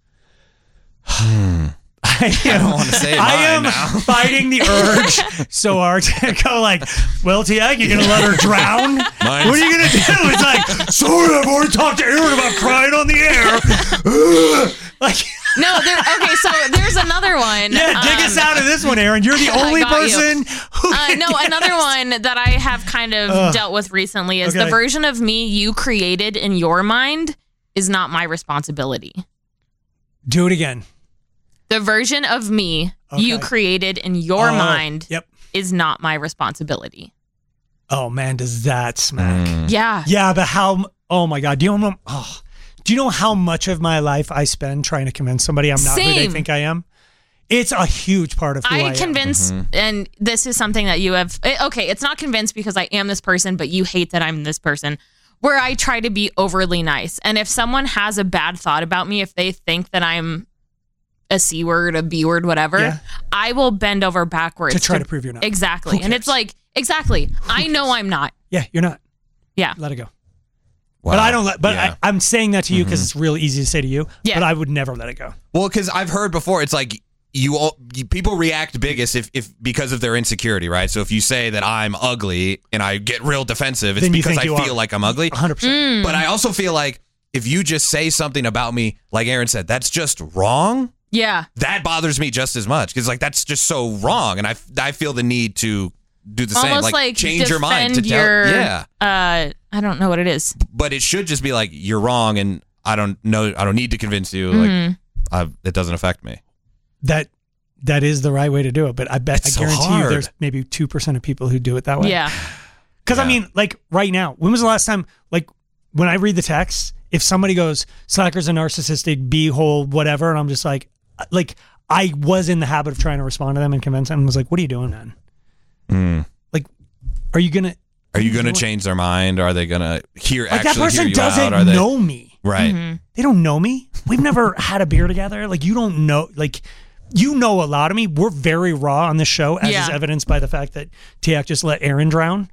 Hmm. I I am, don't want to say I mine am now. fighting the urge so hard to go like, well, Tiag, you're going to let her drown? Mine's- What are you going to do? It's like, sorry, I've already talked to Aaron about crying on the air. like, No, there, okay, so there's another one. yeah, dig us Um, out of this one, Aaron. You're the I only got you. person who Uh, can no, guess. another one that I have kind of Ugh. dealt with recently is the Okay. version of me you created in your mind is not my responsibility. Do it again. The version of me you Okay. created in your Oh, mind Yep. is not my responsibility. Oh, man, does that smack? Mm. Yeah. Yeah, but how? Oh my God! Do you know? Oh, do you know how much of my life I spend trying to convince somebody I'm not who they Same. think I am? It's a huge part of who I, I am. convince, and this is something that you have. eh, Okay, it's not convinced because I am this person, but you hate that I'm this person. Where I try to be overly nice, and if someone has a bad thought about me, if they think that I'm a C word, a B word, whatever, Yeah. I will bend over backwards To try to prove you're not. Exactly, Who and it's cares? like exactly. I know I'm not. Yeah, you're not. Yeah. Let it go. But I don't. Let, but Yeah. I, I'm saying that to you because Mhm. it's really easy to say to you. Yeah. But I would never let it go. Well, because I've heard before, it's like you, all, you people react biggest if, if because of their insecurity, right? So if you say that I'm ugly and I get real defensive, it's Then you because think I you feel are. like I'm ugly. one hundred percent. But I also feel like if you just say something about me, like Aaron said, that's just wrong. Yeah. That bothers me just as much because like that's just so wrong, and I, I feel the need to do the Almost same, like, like change your mind to defend tell. your, Yeah, Uh, I don't know what it is. but it should just be like you're wrong, and I don't know. I don't need to convince you. Mhm. Like I, it doesn't affect me. That that is the right way to do it. But I bet It's I so guarantee you, hard. there's maybe two percent of people who do it that way. Yeah. Because I mean, like right now, when was the last time? Like when I read the text, if somebody goes Slacker's a narcissistic b-hole, whatever, and I'm just like, like I was in the habit of trying to respond to them and convince them. And was like, what are you doing, man? Mm. Like, are you gonna? Are you going to change their mind? Are they going to hear Like actually that person hear you doesn't out? Are they, know me. Right. They don't know me. We've never had a beer together. Like you don't know. Like you know a lot of me. We're very raw on this show, as Yeah. is evidenced by the fact that Tiak just let Aaron drown.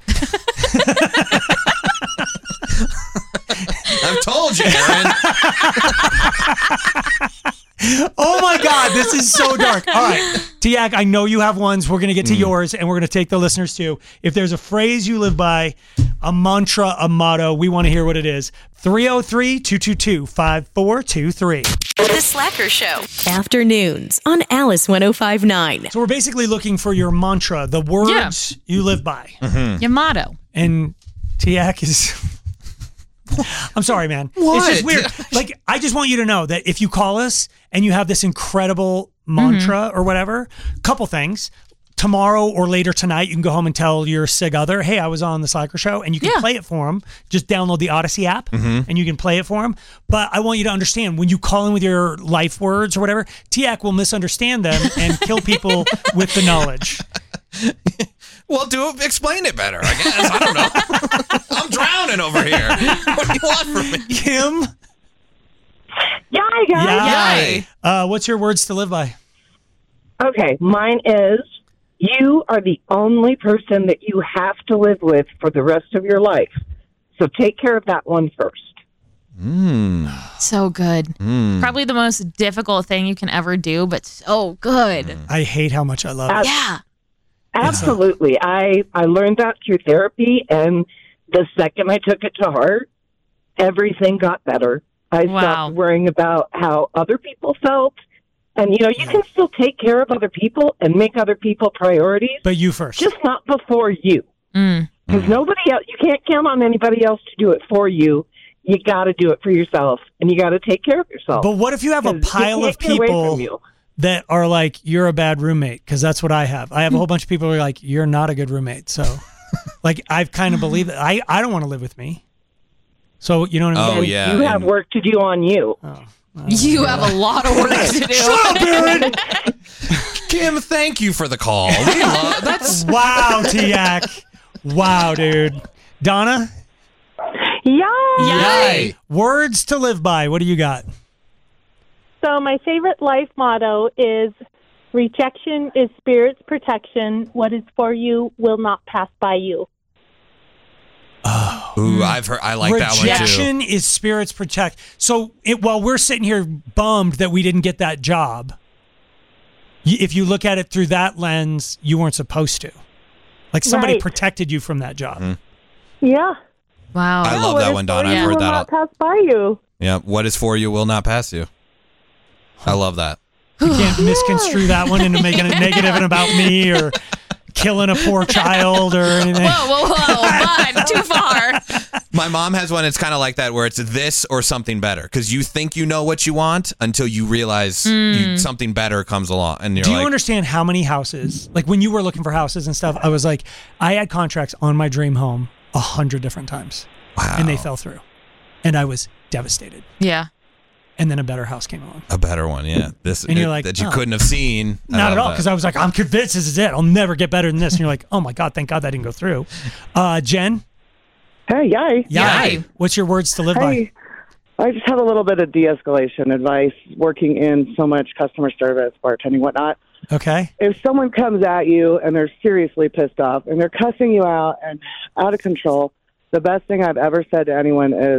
I've told you, Aaron. Oh my God, this is so dark. All right, Tiak, I know you have ones. We're going to get to Mm. yours, and we're going to take the listeners too. If there's a phrase you live by, a mantra, a motto, we want to hear what it is. three oh three, two two two, five four two three. The Slacker Show. Afternoons on Alice one oh five point nine. So we're basically looking for your mantra, the words you live by. Your motto. And Tiak is... I'm sorry, man. It's just What? weird. Like, I just want you to know that if you call us and you have this incredible mantra or whatever, couple things. Tomorrow or later tonight, you can go home and tell your sig other, hey, I was on the Slacker Show, and you can Yeah. play it for them. Just download the Odyssey app, and you can play it for them. But I want you to understand, when you call in with your life words or whatever, Tiak will misunderstand them and kill people with the knowledge. Well, do it, explain it better, I guess. I don't know. I'm drowning over here. What do you want from me? Kim? Yay, guys. Yay. Uh, what's your words to live by? Okay, mine is you are the only person that you have to live with for the rest of your life. So take care of that one first. Mm. So good. Mm. Probably the most difficult thing you can ever do, but so good. I hate how much I love it. Ab- Yeah. Absolutely. I, I learned that through therapy, and the second I took it to heart, everything got better. I Wow. stopped worrying about how other people felt. And, you know, you can still take care of other people and make other people priorities, But you first. just not before you. Mm. Because nobody else, you can't count on anybody else to do it for you. You got to do it for yourself, and you got to take care of yourself. But what if you have a 'Cause you pile can't of get away from people you. that are like, you're a bad roommate? Because that's what I have. I have a whole bunch of people who are like, you're not a good roommate. So, like, I've kind of believed that. I, I don't want to live with me. So, you know what I mean? Oh, yeah. You have and- work to do on you. You have a lot of work to do. Shut up, Aaron! Kim, thank you for the call. We love that's Wow, Tiak. Wow, dude. Donna? Yeah. Yay. Words to live by. What do you got? So my favorite life motto is rejection is spirit's protection. What is for you will not pass by you. Ooh, I've heard I like that one too. Rejection is spirits protect. So it, while we're sitting here bummed that we didn't get that job, y- if you look at it through that lens, you weren't supposed to. Like somebody Right. protected you from that job. Mm. Yeah. Wow. I love what that is one, for Donna. you I've heard will that. not all- pass by you. Yeah, what is for you will not pass you. I love that. You can't misconstrue that one into making it negative and about me or killing a poor child or anything. Whoa, whoa, whoa, bud, too far. My mom has one. It's kind of like that, where it's this or something better, because you think you know what you want until you realize you, something better comes along, and you're Do you like, understand how many houses, like when you were looking for houses and stuff, I was like, I had contracts on my dream home a hundred different times. Wow. And they fell through. And I was devastated. Yeah. And then a better house came along. a better one, yeah. This And you're it- like, that you oh. couldn't have seen. I Not love at all, that. because I was like, I'm convinced this is it. I'll never get better than this. And you're like, oh my God, thank God that didn't go through. Uh, Jen? Hey, yay. Yay. What's your words to live Hey, I just have a little bit of de-escalation advice working in so much customer service, bartending, whatnot. by? Okay. If someone comes at you and they're seriously pissed off and they're cussing you out and out of control, the best thing I've ever said to anyone is,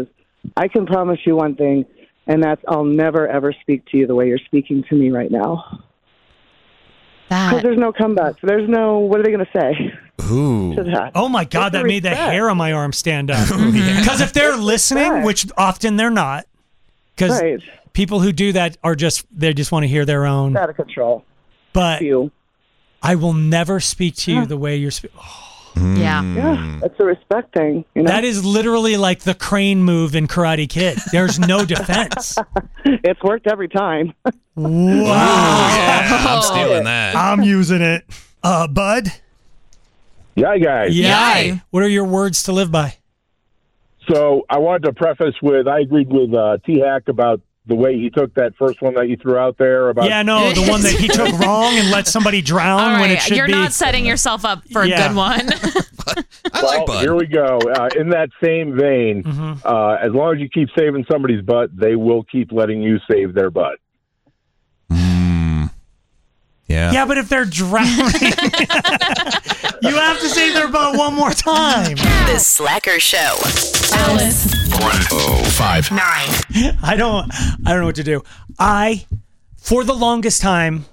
I can promise you one thing, and that's I'll never, ever speak to you the way you're speaking to me right now. Because there's no comeback. There's no, what are they going to say? Ooh. To that? Oh my God, What's that the made the respect? hair on my arm stand up. Because if they're listening, which often they're not, because Right. people who do that are just, they just want to hear their own. Out of control. But I will never speak to you Yeah. the way you're speaking. Yeah. Yeah, that's a respect thing. You know? That is literally like the crane move in Karate Kid. There's no defense. It's worked every time. Wow. Yeah, I'm stealing that. I'm using it. Uh, Bud? Yeah, guys. Yeah. What are your words to live by? So I wanted to preface with I agreed with uh, T-Hack about the way he took that first one that you threw out there. About Yeah, no, the one that he took wrong and let somebody drown All when it right, should you're be. not setting yourself up for a Yeah. good one. I well, like Bud. Here we go. Uh, in that same vein, Mm-hmm. uh, as long as you keep saving somebody's butt, they will keep letting you save their butt. Yeah. Yeah, but if they're drowning, you have to save their butt one more time. The Slacker Show. Alice. oh five Nine. I don't I don't know what to do. I for the longest time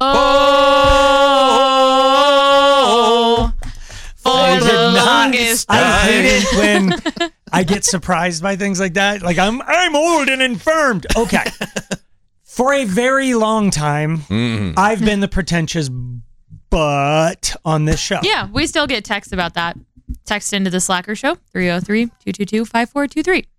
Oh, for I the did not- longest I time. hate it when I get surprised by things like that. Like I'm I'm old and infirmed. Okay. For a very long time, Mm. I've been the pretentious butt on this show. Yeah, we still get texts about that. Text into the Slacker Show, three oh three, two two two, five four two three.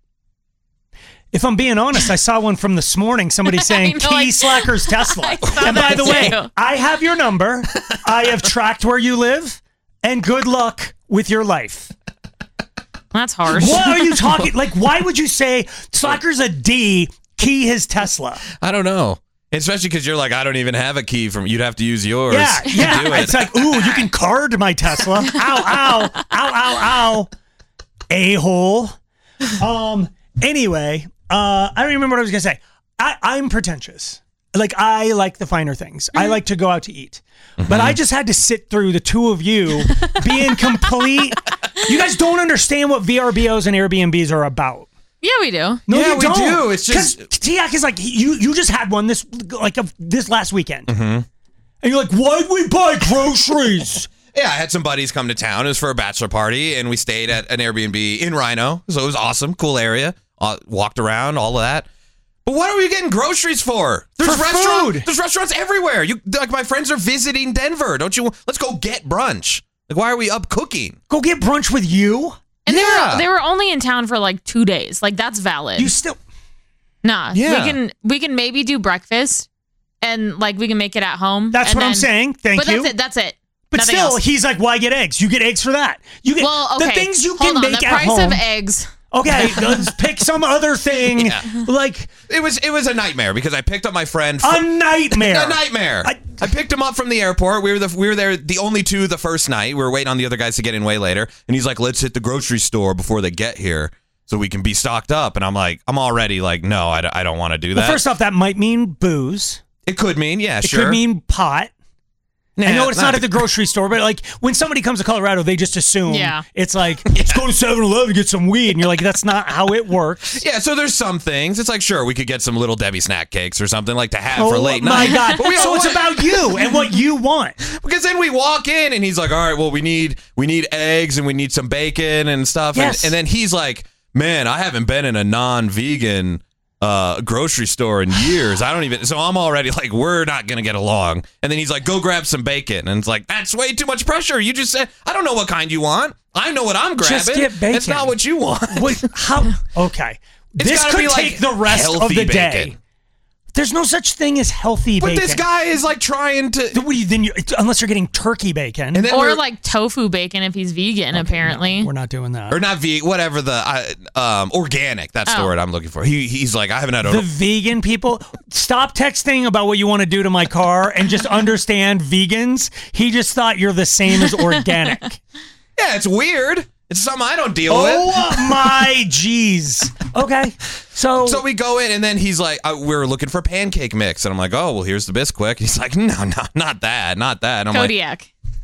If I'm being honest, I saw one from this morning. Somebody saying, know, key like- Slackers Tesla. I saw And by that the way, too. I have your number. I have tracked where you live. And good luck with your life. That's harsh. What are you talking? Like, why would you say Slacker's a D, key his Tesla? I don't know. Especially because you're like, I don't even have a key from. You'd have to use yours. Yeah, to yeah. do it. It's like, ooh, you can card my Tesla. Ow, ow, ow, ow, ow. A-hole. Um. Anyway, uh, I don't even remember what I was gonna say. I, I'm pretentious. Like, I like the finer things. I like to go out to eat. But I just had to sit through the two of you being complete. You guys don't understand what V R B Os and Airbnbs are about. Yeah, we do. No, Yeah, you we don't. do. It's just- 'Cause Tiak is like, you you just had one this like of this last weekend. Mm-hmm. And you're like, why'd we buy groceries? Yeah, I had some buddies come to town. It was for a bachelor party, and we stayed at an Airbnb in Rhino. So it was awesome, cool area. Uh, walked around, all of that. But what are we getting groceries for? There's For restaurant- food. There's restaurants everywhere. You like my friends are visiting Denver. Don't you? Let's go get brunch. Like, why are we up cooking? Go get brunch with you? And Yeah. they were they were only in town for like two days. Like that's valid. You still Nah. Yeah. We can we can maybe do breakfast and like we can make it at home. That's and what I'm then- saying. Thank but you. that's it. That's it. But Nothing still, else. he's like, why get eggs? You get eggs for that. You get Well, okay. the things you Hold can on. make The at price home. of eggs. Okay, let's pick some other thing. Yeah. Like It was it was a nightmare because I picked up my friend. fr- a nightmare. A nightmare. I- I, picked him up from the airport. We were the we were there the only two the first night. We were waiting on the other guys to get in way later. And he's like, "Let's hit the grocery store before they get here so we can be stocked up." And I'm like, I'm already like, no, I, don't- I don't want to do Well, that. first off, that might mean booze. it could mean, yeah, It sure. could mean pot. I Nah, know it's not, at the grocery store, but like when somebody comes to Colorado, they just assume Yeah. it's like, let's go to seven eleven to get some weed. And you're like, that's not how it works. Yeah, so there's some things. It's like, sure, we could get some little Debbie snack cakes or something like to have for Oh late my night. God. But we So all it's want- about you and what you want. Because then we walk in and he's like, all right, well, we need we need eggs and we need some bacon and stuff. Yes. And, and then he's like, man, I haven't been in a non-vegan uh, grocery store in years. I don't even, so I'm already like, we're not going to get along. And then he's like, go grab some bacon. And it's like, that's way too much pressure. You just said, I don't know what kind you want. I know what I'm grabbing. Just get bacon. It's not what you want. Wait, how? Okay. It's this gotta could be, like, take the rest of healthy the day. bacon. There's no such thing as healthy But bacon. this guy is like trying to. What do you, then you, unless you're getting turkey bacon. And then Or we're- like tofu bacon if he's vegan, apparently. We're not doing that. Or not vegan, whatever the uh, um, organic. That's the Oh. word I'm looking for. He he's like, I haven't had a. The vegan people, stop texting about what you want to do to my car and just understand vegans. He just thought you're the same as organic. Yeah, it's weird. It's something I don't deal Oh with. my jeez. Okay. So So we go in, and then he's like, uh, we were looking for pancake mix. And I'm like, oh, well, here's the Bisquick. He's like, no, no, not that, not that. And I'm like, Kodiak.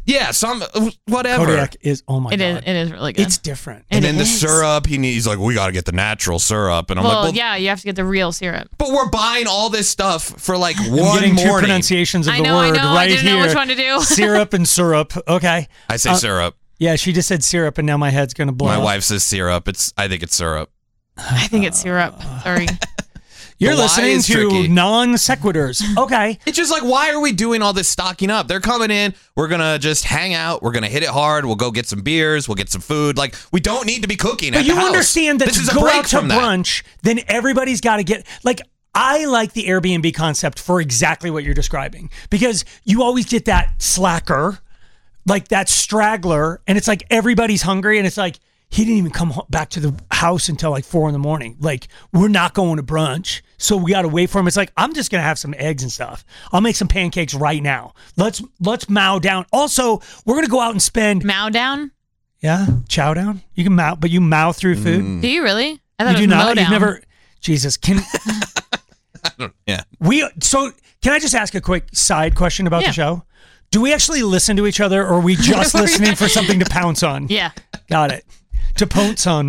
Yeah, some whatever. Kodiak is oh my It is. god. It is really good. It's different. And It then the is. syrup, he needs, he's like, we got to get the natural syrup. And I'm well, like, well, yeah, you have to get the real syrup. but we're buying all this stuff for like I'm one getting two morning. pronunciations of I the know, I word know. I right didn't here. know which one to do. Syrup and syrup. Okay. I say Uh, syrup. Yeah, she just said syrup, and now my head's gonna blow. My up. wife says syrup. It's I think it's syrup. I think it's syrup. Sorry. You're The lie listening is to tricky. non sequiturs. Okay. It's just like, why are we doing all this stocking up? They're coming in. We're going to just hang out. We're going to hit it hard. We'll go get some beers. We'll get some food. Like, we don't need to be cooking But at you the house. understand that this to is a go break out to from that. brunch, then everybody's got to get like. I like the Airbnb concept for exactly what you're describing because you always get that slacker, like that straggler, and it's like everybody's hungry, and it's like he didn't even come ho- back to the house until like four in the morning. Like we're not going to brunch, so we got to wait for him. It's like I'm just gonna have some eggs and stuff. I'll make some pancakes right now. Let's let's mow down. Also, we're gonna go out and spend Mow down? yeah chow down. You can mow, but you mow through food. Do you really? I thought You it do was mow not. down. You've never. Jesus, can Yeah. we? So can I just ask a quick side question about Yeah. the show? Do we actually listen to each other, or are we just listening for something to pounce on? Yeah. Got it. To pounce on.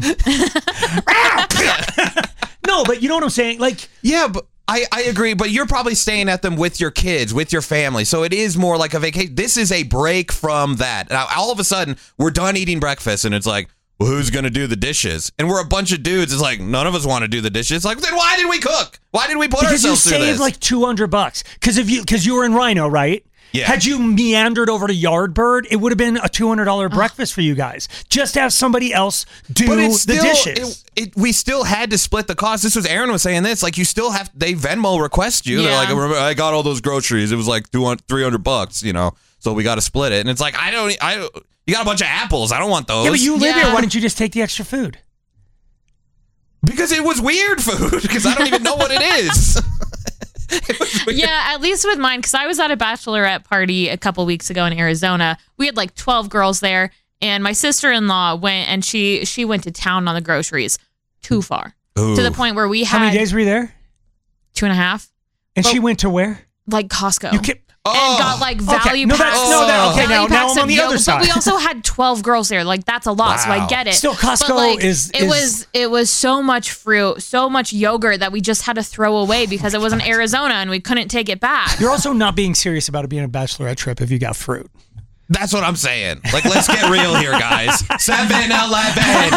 No, but you know what I'm saying? Like, Yeah, but I, I agree, but you're probably staying at them with your kids, with your family. So it is more like a vacation. This is a break from that. Now, all of a sudden, we're done eating breakfast, and it's like, well, who's going to do the dishes? And we're a bunch of dudes. It's like, none of us want to do the dishes. It's like, then why did we cook? Why did we put because you ourselves through saved this? like two hundred bucks. Because if you, because you were in Rhino, right? Yeah. Had you meandered over to Yardbird, it would have been a two hundred dollars breakfast for you guys. Just have somebody else do But the it's still, dishes. It, it, we still had to split the cost. This was Aaron was saying this. Like, you still have, they Venmo request you. They're Yeah. like, remember, I got all those groceries. It was like two hundred, three hundred bucks, you know, so we got to split it. And it's like, I don't, I, you got a bunch of apples. I don't want those. Yeah, but you live Yeah. here. Why didn't you just take the extra food? Because it was weird food. Because I don't even know what it is. Yeah, at least with mine, because I was at a bachelorette party a couple weeks ago in Arizona. We had like twelve girls there, and my sister-in-law went, and she she went to town on the groceries. Too far. Ooh. To the point where we had How many days were you there? two and a half, And But- she went to where? like Costco. You can, and got like Okay, value no, packs. that's- no, that- okay, value now- now packs I'm on of the other yogurt, side. But we also had twelve girls there. Like that's a lot, so I Wow. get it. Still, Costco But, like, is- It is- was it was so much fruit, so much yogurt that we just had to throw away because it was in Arizona and we couldn't take it back. You're also not being serious about it being a bachelorette trip if you got fruit. That's what I'm saying. Like, let's get real here, guys. seven eleven.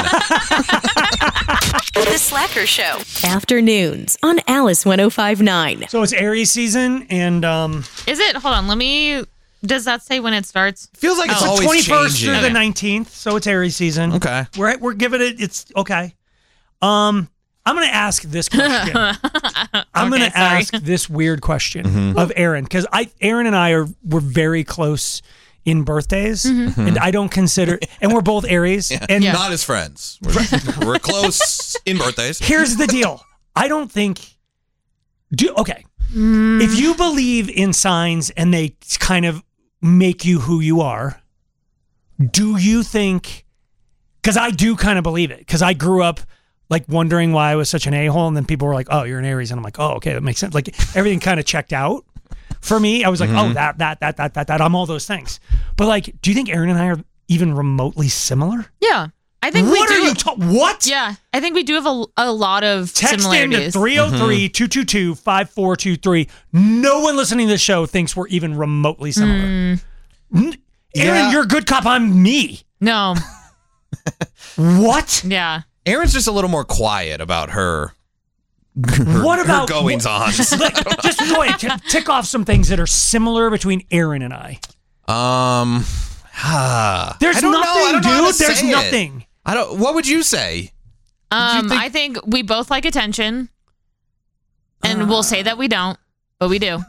The Slacker Show. Afternoons on Alice one oh five point nine. So it's Aries season, and um, Is it? Hold on. Let me. Does that say when it starts? Feels like it's the always twenty-first changing. through the nineteenth. So it's Aries season. Okay. We're we're giving it. It's okay. Um, I'm gonna ask this question. I'm gonna Okay, sorry. ask this weird question Mm-hmm. of Aaron because I, Aaron and I are we're very close in birthdays, Mm-hmm. and I don't consider, and we're both Aries, and Not as friends. We're, we're close in birthdays. here's the deal. I don't think. Do okay. Mm. If you believe in signs and they kind of make you who you are, do you think? Because I do kind of believe it. Because I grew up like wondering why I was such an a-hole, and then people were like, "Oh, you're an Aries," and I'm like, "Oh, okay, that makes sense." Like everything kind of checked out for me. I was like, Mm-hmm. "Oh, that, that, that, that, that, that." I'm all those things. But like, do you think Aaron and I are even remotely similar? Yeah, I think What we are do. you ta- What? Yeah, I think we do have a, a lot of Text in to similarities. three oh three, two two two, five four two three. No one listening to this show thinks we're even remotely similar. N- Aaron, Yeah. you're a good cop. I'm me. No. What? Yeah. Aaron's just a little more quiet about her. her What about her goings on? Like, just go ahead, t- tick off some things that are similar between Aaron and I. um, ah, There's I don't know. I nothing, don't know how dude. to There's say it. nothing. I don't. What would you say? Um, think- I think we both like attention, and we'll say that we don't, but we do.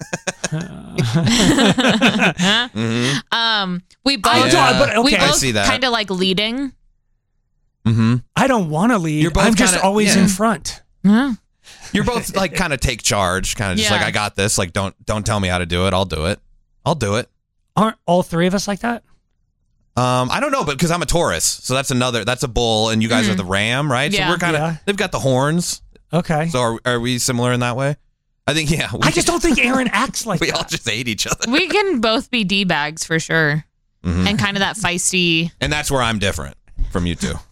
Mm-hmm. Um, we I both, don't- but we okay. I both see that. kind of like leading. Mm-hmm. I don't want to lead. You're both I'm just kinda- always yeah. in front. Yeah. You're both like kind of take charge, kind of just Yeah. like I got this. Like don't don't tell me how to do it. I'll do it. I'll do it. Aren't all three of us like that? Um, I don't know, but because I'm a Taurus, so that's another. That's a bull, and you guys are the ram, right? Yeah. So we're kind of. Yeah. They've got the horns. Okay. So are are we similar in that way? I think yeah. We, I just don't think Aaron acts like we that. all just hate each other. We can both be D bags for sure. Mhm. and kind of that feisty. And that's where I'm different from you two.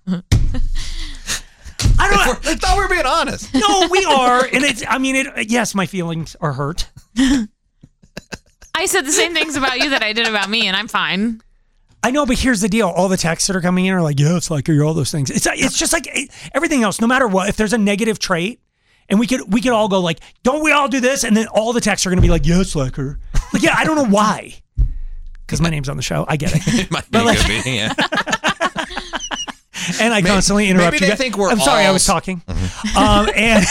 I don't know. I thought we were being honest. No, we are. And it's, I mean, it. yes, my feelings are hurt. I said the same things about you that I did about me, and I'm fine. I know, but here's the deal. All the texts that are coming in are like, yeah, it's like you're all those things. It's it's just like everything else. No matter what, if there's a negative trait, and we could we could all go like, don't we all do this? And then all the texts are going to be like, yeah, it's like her. Like, yeah, I don't know why. Because my name's on the show. I get it. It might be, But, like- could be, yeah. And I Maybe- constantly interrupt maybe you they guys. think we're I'm sorry, I all- was talking. Um, and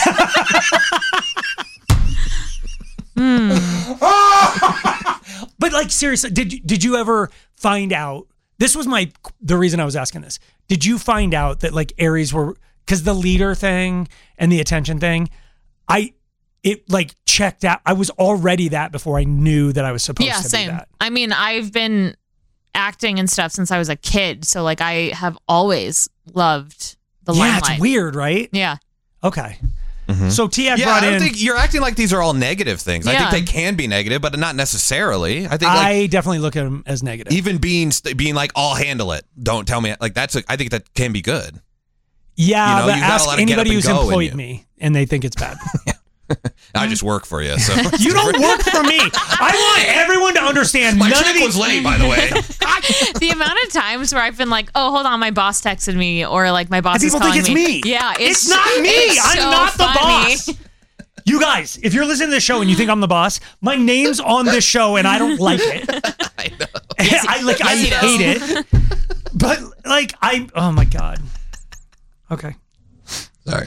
but like seriously, did you, did you ever find out? This was my the reason I was asking this. Did you find out that like Aries were because the leader thing and the attention thing? I it like checked out. I was already that before I knew that I was supposed Yeah, to same. be that. I mean, I've been acting and stuff since I was a kid, so like I have always loved the Yeah, limelight. it's weird, right? Yeah. Okay. So Tiak Yeah, brought I don't in. think you're acting like these are all negative things. I Yeah. think they can be negative, but not necessarily. I think like, I definitely look at them as negative. even being being like, I'll handle it. Don't tell me like that's. A, I think that can be good. Yeah, You know, but you got a ask lot of get up anybody and who's go in employed you. me, and they think it's bad. I just work for you, so You don't work for me. I want everyone to understand. My none check of these was late, by the way. The amount of times where I've been like, "Oh, hold on, my boss texted me," or like my boss And is people think calling it's me. Yeah, It's not me. it's I'm so not the funny. boss. You guys, if you're listening to this show and you think I'm the boss, my name's on this show and I don't like it. I know. I like. I Yes, he hate does. it. But like, I. Oh my god. Okay. Sorry.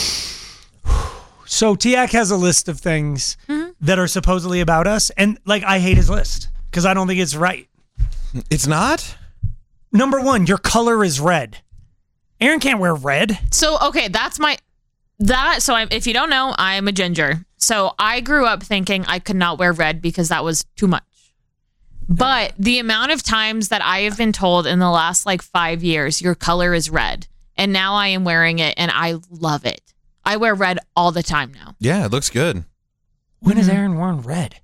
So Tiak has a list of things Mm-hmm. that are supposedly about us, and like I hate his list because I don't think it's right. It's not? Number one, your color is red. Aaron can't wear red. So okay, that's my that. So I, if you don't know, I'm a ginger. So I grew up thinking I could not wear red because that was too much. But the amount of times that I have been told in the last like five years, your color is red, and now I am wearing it, and I love it. I wear red all the time now. Yeah, it looks good. When has Aaron worn red?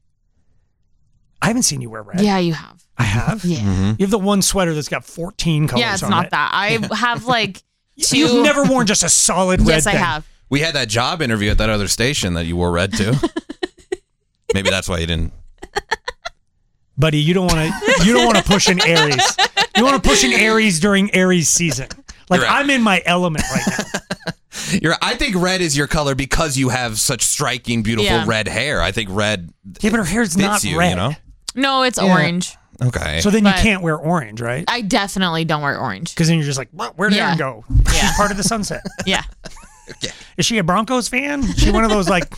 I haven't seen you wear red. Yeah, you have. I have? Yeah. You have the one sweater that's got fourteen colors Yeah, it's on not it. that. I have like two. You've never worn just a solid red Yes, I thing. have. We had that job interview at that other station that you wore red to. Maybe that's why you didn't. Buddy, you don't want to you don't want to push an Aries. You want to push an Aries during Aries season. Like You're right. I'm in my element right now. You're, I think red is your color because you have such striking, beautiful Yeah. red hair. I think red. Yeah, but her hair's fits not you, red. You know? No, it's Yeah. orange. Okay. So then you But- can't wear orange, right? I definitely don't wear orange. Because then you're just like, well, where'd Yeah. Aaron go? She's part of the sunset. Yeah. Is she a Broncos fan? Is she one of those like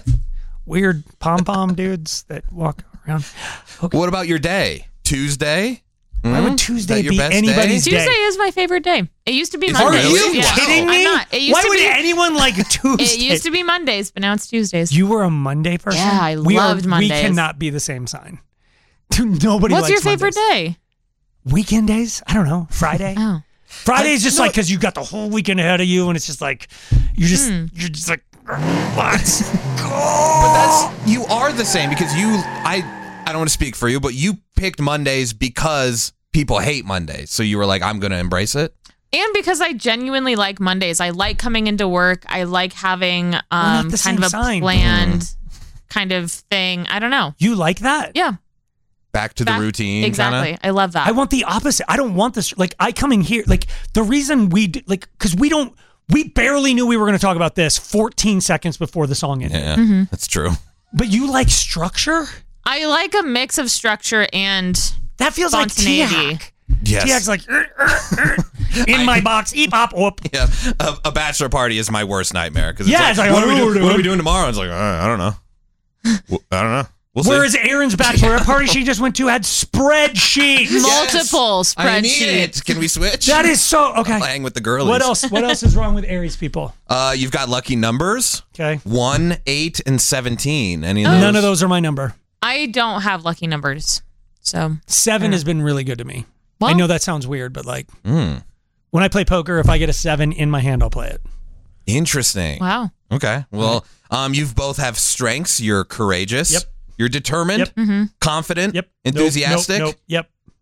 weird pom pom dudes that walk around? What about your day? Tuesday? Why would Mm? Tuesday Is that your be best anybody's day? day? Tuesday is my favorite day. It used to be Is it Mondays. Are you Yeah. kidding me? I'm not. It used Why to would be, anyone like Tuesday? It used to be Mondays, but now it's Tuesdays. You were a Monday person? Yeah, I we loved are, Mondays. We cannot be the same sign. Nobody What's likes your favorite Mondays. day? Weekend days? I don't know. Friday? Oh. Friday's just no. like because you got the whole weekend ahead of you, and it's just like you're just Hmm. you're just like what? But that's you are the same because you I I don't want to speak for you, but you picked Mondays because people hate Mondays. So you were like, I'm gonna embrace it. And because I genuinely like Mondays. I like coming into work. I like having not um, the kind same of a sign. planned kind of thing. I don't know. You like that? Yeah. Back to Back- the routine. Exactly. Kinda. I love that. I want the opposite. I don't want this. Like I come in here. Like the reason we d- like because we don't. We barely knew we were going to talk about this fourteen seconds before the song ended. Yeah, Mm-hmm. that's true. But you like structure? I like a mix of structure and That feels like spontaneity. Tiak. Yes. Tiak's like "Er, er, er," in my box. Eep op whoop. Yeah, a, a bachelor party is my worst nightmare because Yeah, it's it's like, like, what, oh, are we we're do- what are doing- we doing tomorrow? It's like, uh, I don't know. Well, I don't know. We'll see. Whereas Aaron's bachelorette party she just went to had spreadsheets. Multiple Yes, I need spreadsheets. it. Can we switch? That is so okay. I'll hang with the girlies. What else? What else is wrong with Aries people? Uh, you've got lucky numbers. Okay. One, eight, and seventeen. Any of those? None of those are my number. I don't have lucky numbers. So Seven Yeah. has been really good to me. Well- I know that sounds weird, but like Mm, when I play poker, if I get a seven in my hand, I'll play it. interesting. wow. Okay. Well, um, you've both have strengths. You're courageous. Yep. You're determined. Yep. Mm-hmm. Confident. Yep. Nope, Enthusiastic. Nope. nope, Yep.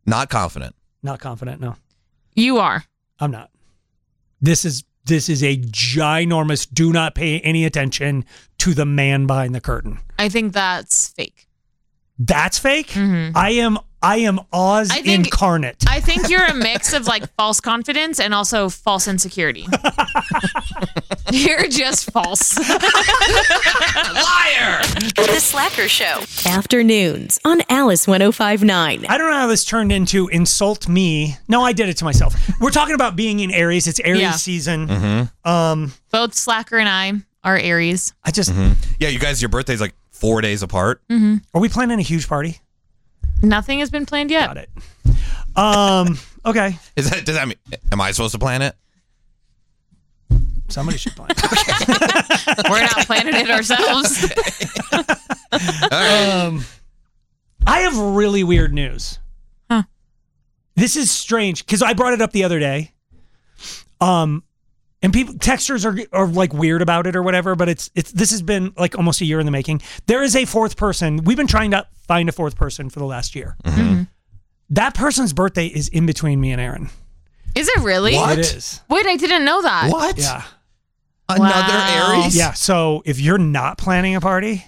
Not confident. Not confident, no. You are. I'm not. This is this is a ginormous, do not pay any attention to the man behind the curtain. I think that's fake. That's fake? Mm-hmm. I am I am Oz I think- incarnate. I think you're a mix of like false confidence and also false insecurity. You're just false. Liar! The Slacker Show. Afternoons on Alice one oh five point nine. I don't know how this turned into insult me. No, I did it to myself. We're talking about being in Aries. It's Aries Yeah. season. Mm-hmm. Um, Both Slacker and I are Aries. I just Mm-hmm. Yeah, you guys, your birthday's like four days apart. Mm-hmm. Are we planning a huge party? Nothing has been planned yet. Got it. Um, okay. Is that does that mean am I supposed to plan it? Somebody should plan. We're not planning it ourselves. Um, I have really weird news. Huh. This is strange because I brought it up the other day. Um, and people texters are are like weird about it or whatever, but it's it's this has been like almost a year in the making. There is a fourth person. We've been trying to find a fourth person for the last year. Mm-hmm. That person's birthday is in between me and Aaron. Is it really? What? It is. Wait, I didn't know that. What? Yeah. Another Wow. Aries? Yeah, so if you're not planning a party,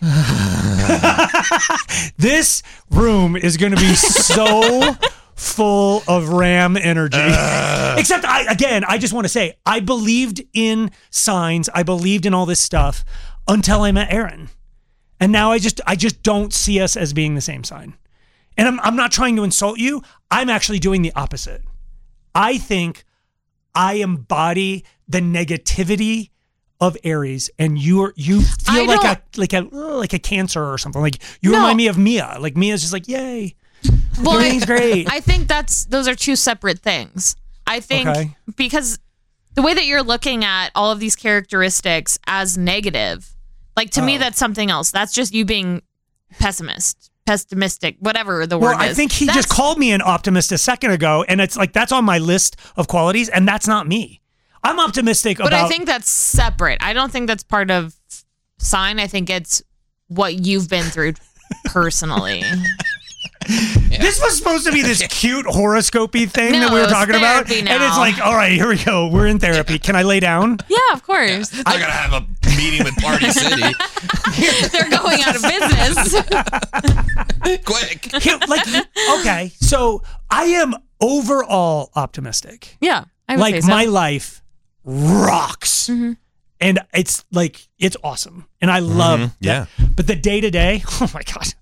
this room is going to be so full of Ram energy. Uh. Except, I again, I just want to say, I believed in signs. I believed in all this stuff until I met Aaron. And now I just I just don't see us as being the same sign. And I'm I'm not trying to insult you. I'm actually doing the opposite. I think I embody the negativity of Aries, and you're you feel I like a don't- like a uh, like a Cancer or something. Like you No. remind me of Mia. Like Mia's just like, yay, Well, everything's I, great. I think that's those are two separate things. I think Okay. because the way that you're looking at all of these characteristics as negative, like to me, Oh. that's something else. That's just you being pessimist, pessimistic, whatever the Well, word I is. think he That's- just called me an optimist a second ago, and it's like that's on my list of qualities, and that's not me. I'm optimistic But about. I think that's separate. I don't think that's part of sign. I think it's what you've been through personally. This was supposed to be this cute horoscopy thing No, that we were it's talking about, therapy and it's now. like, all right, here we go. We're in therapy. Can I lay down? Yeah, of course. I gotta have a meeting with Party City. They're going out of business. Quick. Here, like, okay, so I am overall optimistic. Yeah, I would Like say so. my life rocks, Mhm. and it's like it's awesome, and I love. Mhm, yeah. that. But the day to day, oh my god.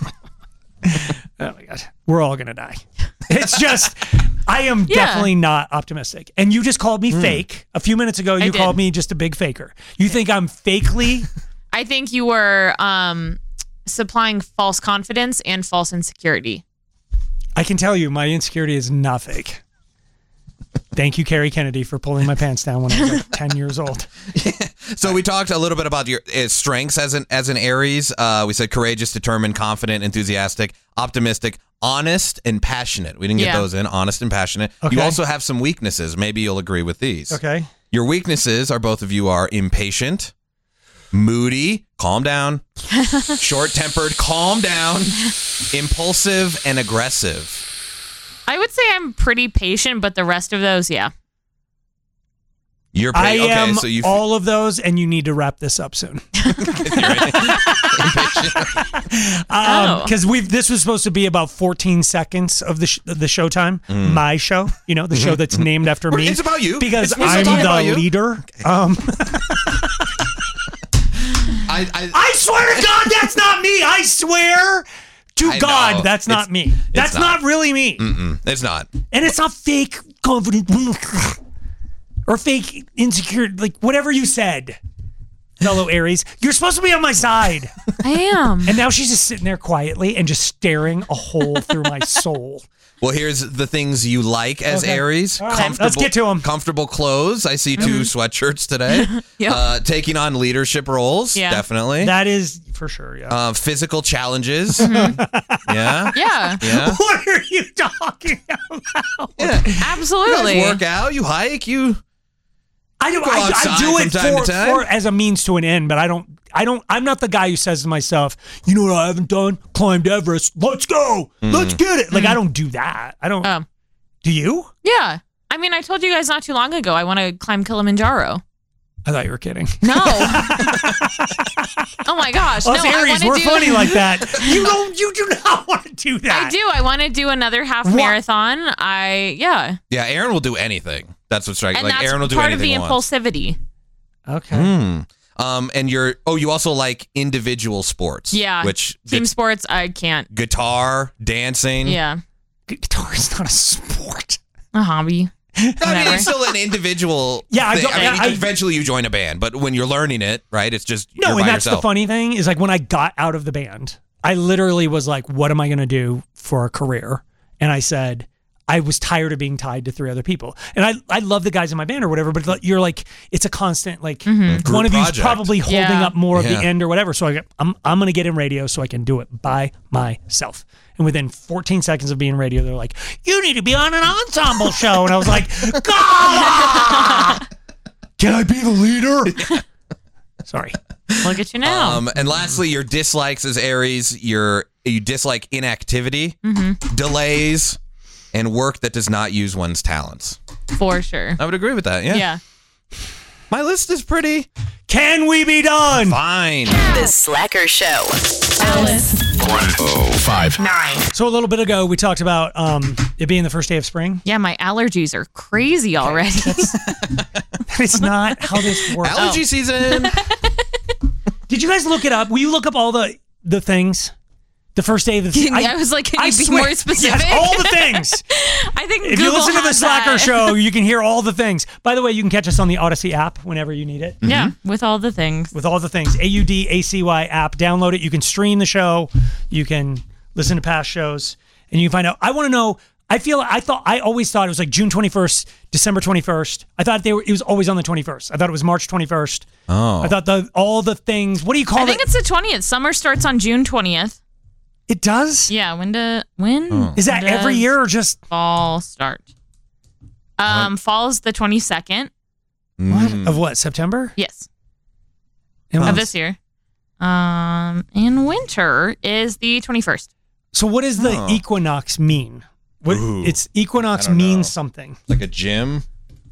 Oh my god, we're all gonna die. It's just, I am Yeah. definitely not optimistic. And you just called me fake a few minutes ago. I You did. called me just a big faker. You think I'm fakely? I think you were um, supplying false confidence and false insecurity. I can tell you, my insecurity is not fake. Thank you, Carrie Kennedy, for pulling my pants down when I was like ten years old. So we talked a little bit about your uh, strengths as an as an Aries. Uh, we said courageous, determined, confident, enthusiastic, optimistic, honest, and passionate. We didn't get Yeah. those in. Honest and passionate. You Okay. also have some weaknesses. Maybe you'll agree with these. Okay. Your weaknesses are both of you are impatient, moody, calm down, short-tempered, calm down, impulsive, and aggressive. I would say I'm pretty patient, but the rest of those, yeah. You're I pa- okay, am so you all of those, and you need to wrap this up soon. Oh. Because we've this was supposed to be about fourteen seconds of the sh- the showtime, my show. You know, the show that's named after me. It's about you. because It's- it's I'm talking about the you. leader. Um, I, I, I swear to God, that's not me. I swear to I God, know. that's not It's- me. That's not. not really me. Mm-mm, it's not. And it's not fake confident or fake insecure, like whatever you said, fellow Aries. You're supposed to be on my side. I am. And now she's just sitting there quietly and just staring a hole through my soul. Well, here's the things you like as Okay. Aries. All right, let's get to 'em. Comfortable clothes. I see two sweatshirts today. Yep. uh, taking on leadership roles. Yeah. Definitely. That is for sure, yeah. uh, physical challenges. Mm-hmm. Yeah. Yeah, Yeah. What are you talking about? Yeah. You absolutely. guys work out. You hike. You. I do. Go I, I outside do from it time for, to time. for as a means to an end, but I don't. I don't. I'm not the guy who says to myself, "You know what I haven't done? Climbed Everest. Let's go. Mm. Let's get it." Like I don't do that. I don't. Um, do you? Yeah. I mean, I told you guys not too long ago I want to climb Kilimanjaro. I thought you were kidding. No. Oh my gosh. Us no, I Aries, wanna we're do- funny like that. You don't. You do not want to do that. I do. I want to do another half marathon. I yeah. Yeah, Aaron will do anything. That's what's striking. And Like that's Aaron will do part of anything the he wants. impulsivity. Okay. Mm. Um, and you're oh, you also like individual sports. Yeah. Which team gu- sports I can't. guitar, dancing. Yeah. Guitar is not a sport. A hobby. I mean, Whatever. it's still an individual. Yeah, I thing. don't- I mean, I- eventually you join a band, but when you're learning it, right, it's just No, you're and by that's yourself. the funny thing is like when I got out of the band, I literally was like, "What am I going to do for a career?" And I said, I was tired of being tied to three other people. And I, I love the guys in my band or whatever, but like, you're like, it's a constant, like Mhm. Group one of you's project. probably holding Yeah. up more of Yeah. the end or whatever. So I, go, I'm, I'm going to get in radio so I can do it by myself. And within fourteen seconds of being in radio, they're like, "You need to be on an ensemble show." And I was like, God! Can I be the leader? Sorry. Look at you now. Um, and lastly, your dislikes as Aries, your you dislike inactivity, Mhm. delays, and work that does not use one's talents. For sure. I would agree with that. Yeah. Yeah. My list is pretty. Can we be done? Fine. The Slacker Show. Alice. one oh five Nine. So a little bit ago, we talked about um, it being the first day of spring. Yeah, my allergies are crazy already. It's not how this works. Allergy season. Did you guys look it up? Will you look up all the the things? The first day of the I was like, can you be swear- more specific? Yes, all the things. I think If Google you listen to the has Slacker that. Show, you can hear all the things. By the way, you can catch us on the Odyssey app whenever you need it. Yeah, with all the things. With all the things. A U D A C Y app. Download it. You can stream the show. You can listen to past shows. And you can find out. I want to know. I feel, I thought, I always thought it was like June twenty-first, December twenty-first. I thought they were, it was always on the twenty-first. I thought it was March twenty-first. Oh. I thought the all the things, what do you call I it? think it's the twentieth. Summer starts on June twentieth. It does? Yeah, when do when Oh. Is that does every year or just fall start? Um, fall's the twenty-second. what? Mm. Of what? September? Yes, And of what's- this year. Um, and winter is the twenty-first. So what does the Oh. equinox mean? What, Ooh, it's equinox I don't means know. something. Like a gym.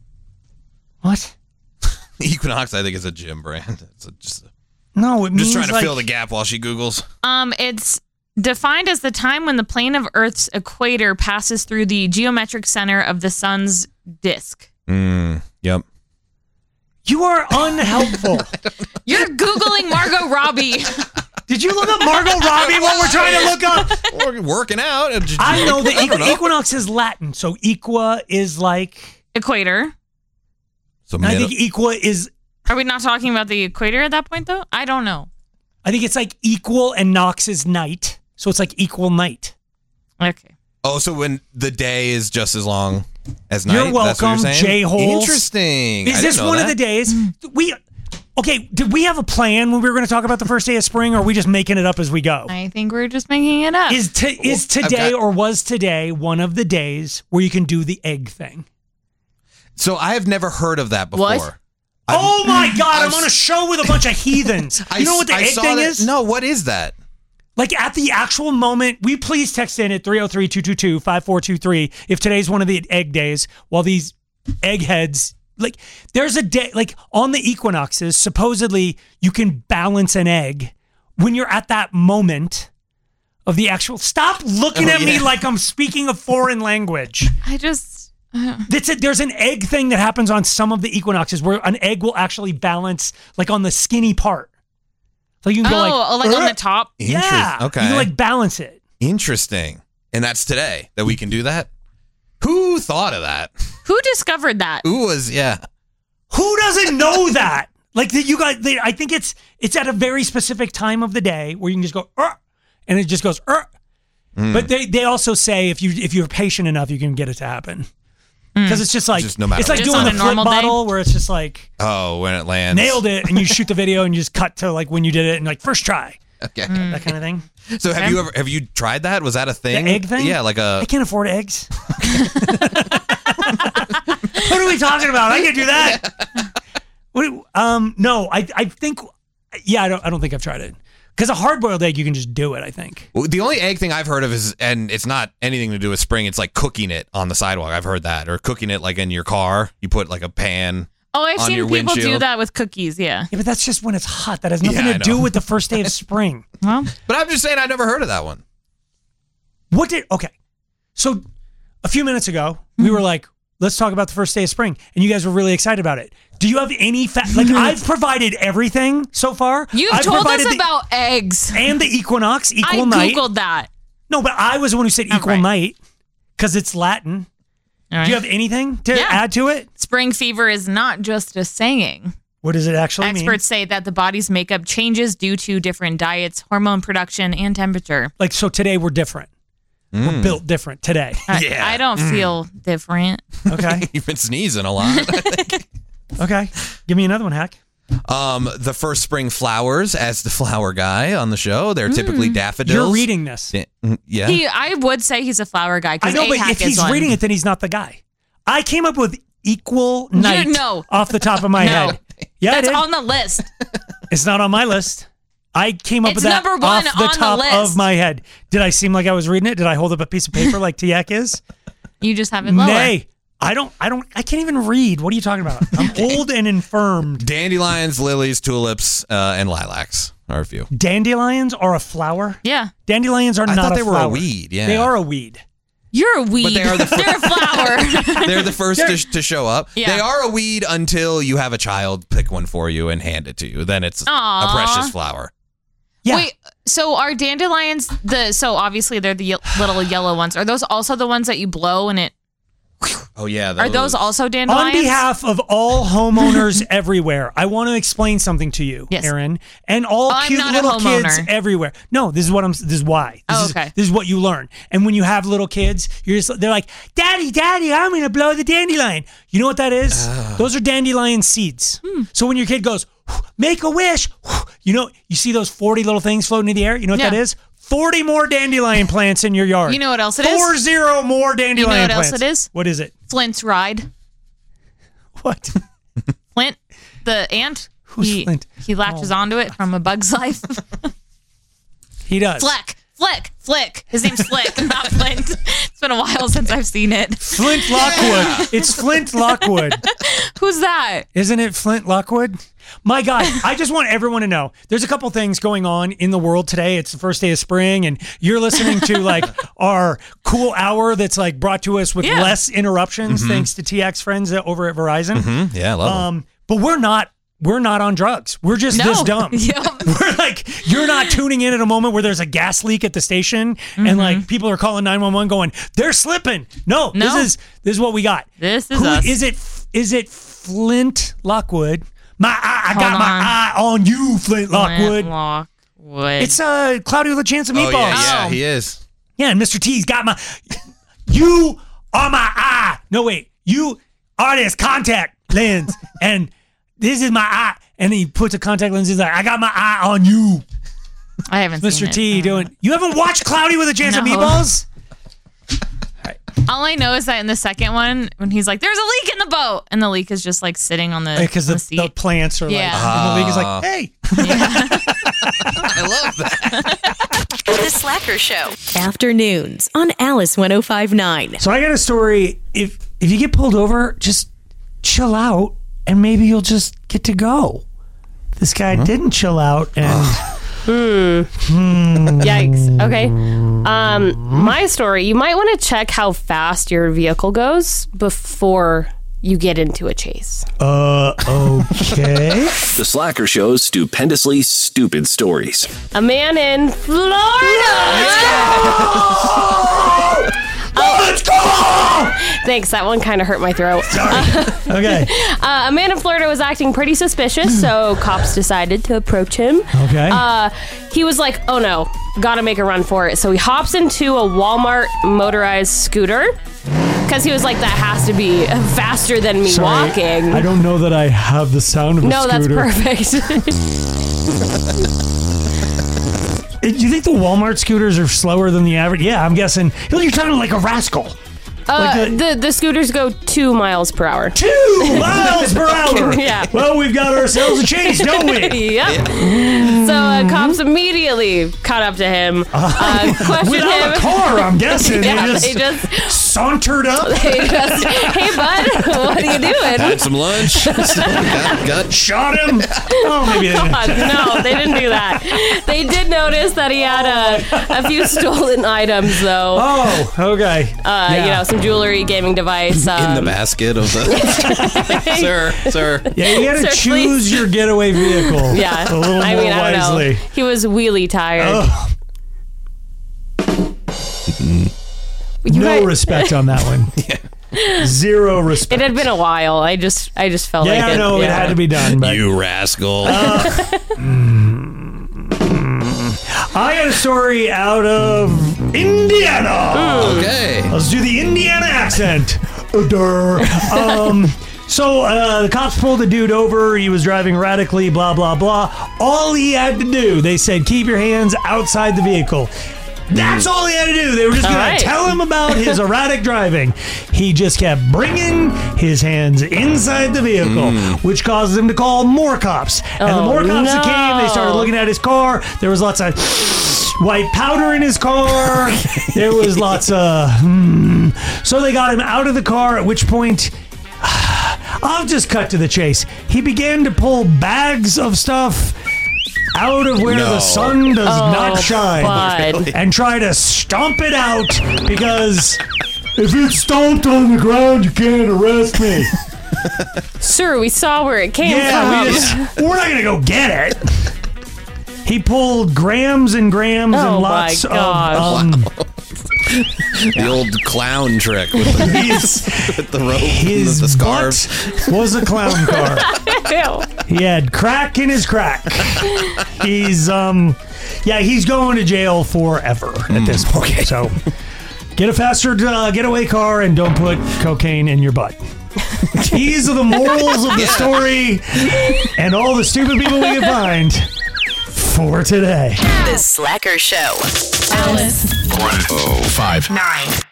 What? Equinox, I think, is a gym brand. It's a, just No, it I'm means just trying to like, fill the gap while she Googles. Um, it's defined as the time when the plane of Earth's equator passes through the geometric center of the sun's disk. Mm, yep. You are unhelpful. You're Googling Margot Robbie. Did you look up Margot Robbie while we're trying to look up? Or working out. I know that I don't equ- know. equinox is Latin, so equa is like. Equator. So I mid- think equa is. Are we not talking about the equator at that point, though? I don't know. I think it's like equal and nox is night, so it's like equal night. Okay. Oh, so when the day is just as long as night? You're That's what welcome, you're saying? J-holes. Interesting. I Is didn't this know one that. of the days we? Okay, did we have a plan when we were going to talk about the first day of spring, or are we just making it up as we go? I think we're just making it up. Is to, is Well, I've today got- or was today one of the days where you can do the egg thing? So I have never heard of that before. What? I've- oh my God! I'm I've- on a show with a bunch of heathens. I You know what the s- I egg saw thing that- is? No, what is that? Like at the actual moment, we please text in at three oh three, two two two, five four two three if today's one of the egg days, while these eggheads, like there's a day, like on the equinoxes, supposedly you can balance an egg when you're at that moment of the actual, stop looking Oh, at me yeah. like I'm speaking a foreign language. I just. Uh, That's it. There's an egg thing that happens on some of the equinoxes where an egg will actually balance like on the skinny part. So you can go oh, like, oh, like on "Uh," the top. yeah, Interest- okay. you can like balance it. Interesting. And that's today that we can do that? Who thought of that? Who discovered that? Who was, yeah. Who doesn't know that? Like that, you guys. They, I think it's it's at a very specific time of the day where you can just go, "Uh," and it just goes. Uh. Mm. But they they also say if you if you're patient enough, you can get it to happen. Because it's just like Just no matter it's like what. Just doing on the a flip normal day? bottle where it's just like Oh, when it lands. nailed it, and you shoot the video and you just cut to like when you did it and like first try, Okay. that kind of thing. So have Okay. you ever have you tried that? Was that a thing? The egg thing? Yeah, like a I can't afford eggs. What are we talking about? I can do that. What? Um, no, I I think. Yeah, I don't. I don't think I've tried it. Because a hard-boiled egg, you can just do it, I think. Well, the only egg thing I've heard of is, and it's not anything to do with spring, it's like cooking it on the sidewalk. I've heard that. Or cooking it like in your car. You put like a pan Oh, I've on seen your people windshield. do that with cookies, yeah. Yeah, but that's just when it's hot. That has nothing Yeah, to I do know. with the first day of spring. Well, But I'm just saying, I never heard of that one. What did, okay. So a few minutes ago, we were like, let's talk about the first day of spring. And you guys were really excited about it. Do you have any fa- like I've provided everything so far. You've I've told us provided the- about eggs. and the equinox, equal I night. Googled that. No, but I was the one who said equal right. night because it's Latin. All right. Do you have anything to Yeah. add to it? Spring fever is not just a saying. What does it actually mean? Experts say that the body's makeup changes due to different diets, hormone production, and temperature. Like, so today we're different. We're built different today. I, Yeah. I don't Mm. feel different. Okay. You've been sneezing a lot. Okay. Give me another one, Hack. Um, the first spring flowers, as the flower guy on the show, they're typically daffodils. You're reading this. Yeah. yeah. He, I would say he's a flower guy. I 'cause know, but A-Hack if is he's one. reading it, then he's not the guy. I came up with equal night no. off the top of my No. head. Yeah, That's I did. on the list. It's not on my list. I came up It's with that number one off the on the top list. of my head. Did I seem like I was reading it? Did I hold up a piece of paper like Tiak is? You just have it lower. Nay. I don't I don't I can't even read. What are you talking about? I'm old and infirmed. Dandelions, lilies, tulips, uh, and lilacs are a few. Dandelions are a flower? Yeah. Dandelions are I not thought a they were a flower. weed, yeah. They are a weed. You're a weed. But they are the fir- They're a flower. They're the first to, to show up. Yeah. They are a weed until you have a child pick one for you and hand it to you. Then it's Aw. a precious flower. Yeah. Wait, so are dandelions the, so obviously they're the ye- little yellow ones. Are those also the ones that you blow and it, Oh, yeah. are those also dandelions? On behalf of all homeowners everywhere, I want to explain something to you, Yes. Aaron, and all Oh, I'm cute not a little kids homeowner. everywhere. No, this is what I'm. This is why. This Oh, is, okay. This is what you learn. And when you have little kids, you're just they're like, "Daddy, Daddy, I'm gonna blow the dandelion." You know what that is? Those are dandelion seeds. Hmm. So when your kid goes, "Make a wish," you know, you see those forty little things floating in the air. You know what Yeah. that is? forty more dandelion plants in your yard. You know what else it is? Four zero more dandelion You know what plants. else it is? What is it? Flint's ride. What? Flint, the ant. Who's he, Flint? He latches onto it from A Bug's Life. He does. Fleck. Flick. Flick. His name's Flick, not Flint. It's been a while since I've seen it. Flint Lockwood. It's Flint Lockwood. Who's that? Isn't it Flint Lockwood? My God, I just want everyone to know there's a couple things going on in the world today. It's the first day of spring, and you're listening to like our cool hour that's like brought to us with Yeah. less interruptions, Mhm. thanks to T X friends over at Verizon. Mhm. Yeah, I love 'em. Um, but we're not. We're not on drugs. We're just No. this dumb. Yep. We're like, you're not tuning in at a moment where there's a gas leak at the station and like people are calling nine one one going, they're slipping. No, No. this is this is what we got. This is Who us. is it? Is it Flint Lockwood? My eye, I Hold got my on. eye on you, Flint Lockwood. Flint Lockwood. It's uh Cloudy with a Chance of Oh, Meatballs. yeah, yeah, he is. Yeah, and Mister T's got my. You are my eye. No wait, you are this contact lens, and this is my eye. And he puts a contact lens. He's like, I got my eye on you, I haven't Mister seen T. it. Doing. You haven't watched Cloudy with a Chance of No. Meatballs? All I know is that in the second one, when he's like, "There's a leak in the boat," and the leak is just like sitting on the Because on the, the seat. the plants are Yeah. like, and the league is Ah. like, hey. I love that. The Slacker Show. Afternoons on Alice one oh five point nine. So I got a story. If if you get pulled over, just chill out, and maybe you'll just get to go. This guy didn't chill out, and Hmm. Hmm. Yikes. Okay. Um, my story, you might want to check how fast your vehicle goes before you get into a chase. uh, okay. The Slacker Show's stupendously stupid stories. A man in Florida. Let's go! Thanks. That one kind of hurt my throat. Okay. Uh, a man in Florida was acting pretty suspicious, so cops decided to approach him. Okay. Uh, he was like, oh no, gotta make a run for it. So he hops into a Walmart motorized scooter because he was like, that has to be faster than me Sorry, walking. I don't know that I have the sound of a no, that's scooter. perfect. Do you think the Walmart scooters are slower than the average? Yeah, I'm guessing. You're talking like a rascal. Uh, Like a- the, the scooters go two miles per hour. Two miles per hour. Yeah. Well, we've got our ourselves a chase, don't we? Yep. So uh, cops immediately caught up to him, uh, questioned Without him. a car, I'm guessing. Yeah, they, just they just sauntered up. They just, hey, bud, what are you doing? Had some lunch. got, got shot him. Oh, maybe they didn't. God, no, they didn't do that. They did notice that he had a, a few stolen items, though. Oh, okay. Uh, Yeah. You know, some jewelry, gaming device. Um, in the basket of the. sir, sir. Yeah, you got to Sir, choose please. your getaway vehicle. Yeah, a little I more mean, I don't wisely. know. He was wheelie tired. Oh. You No guys- respect on that one. Zero respect. It had been a while. I just, I just felt Yeah, like I it. know, it yeah. had to be done. But You rascal. I got a story out of Indiana. Okay. Let's do the Indiana accent. Durr. Um, so uh, the cops pulled the dude over. He was driving erratically, blah, blah, blah. All he had to do, they said, keep your hands outside the vehicle. That's all he had to do. They were just All going right. to tell him about his erratic driving. He just kept bringing his hands inside the vehicle, which causes him to call more cops. And the Oh, more cops that came, they started no. looking at his car. There was lots of white powder in his car. There was lots of... Hmm. So they got him out of the car, at which point... I'll just cut to the chase. He began to pull bags of stuff out of where No. the sun does Oh, not shine bud. and try to stomp it out because if it's stomped on the ground, you can't arrest me. Sir, we saw where it came Yeah, from. we just, we're not going to go get it. He pulled grams and grams Oh, and my lots of... gosh. Um, the old clown trick with the, his with the rope his and the, the scarves. butt was a clown car. Ew. He had crack in his crack. He's um, yeah, he's going to jail forever at this point. So, get a faster uh, getaway car and don't put cocaine in your butt. These are the morals of the story and all the stupid people we can find for today. The Slacker Show. Alice. one oh five Nine.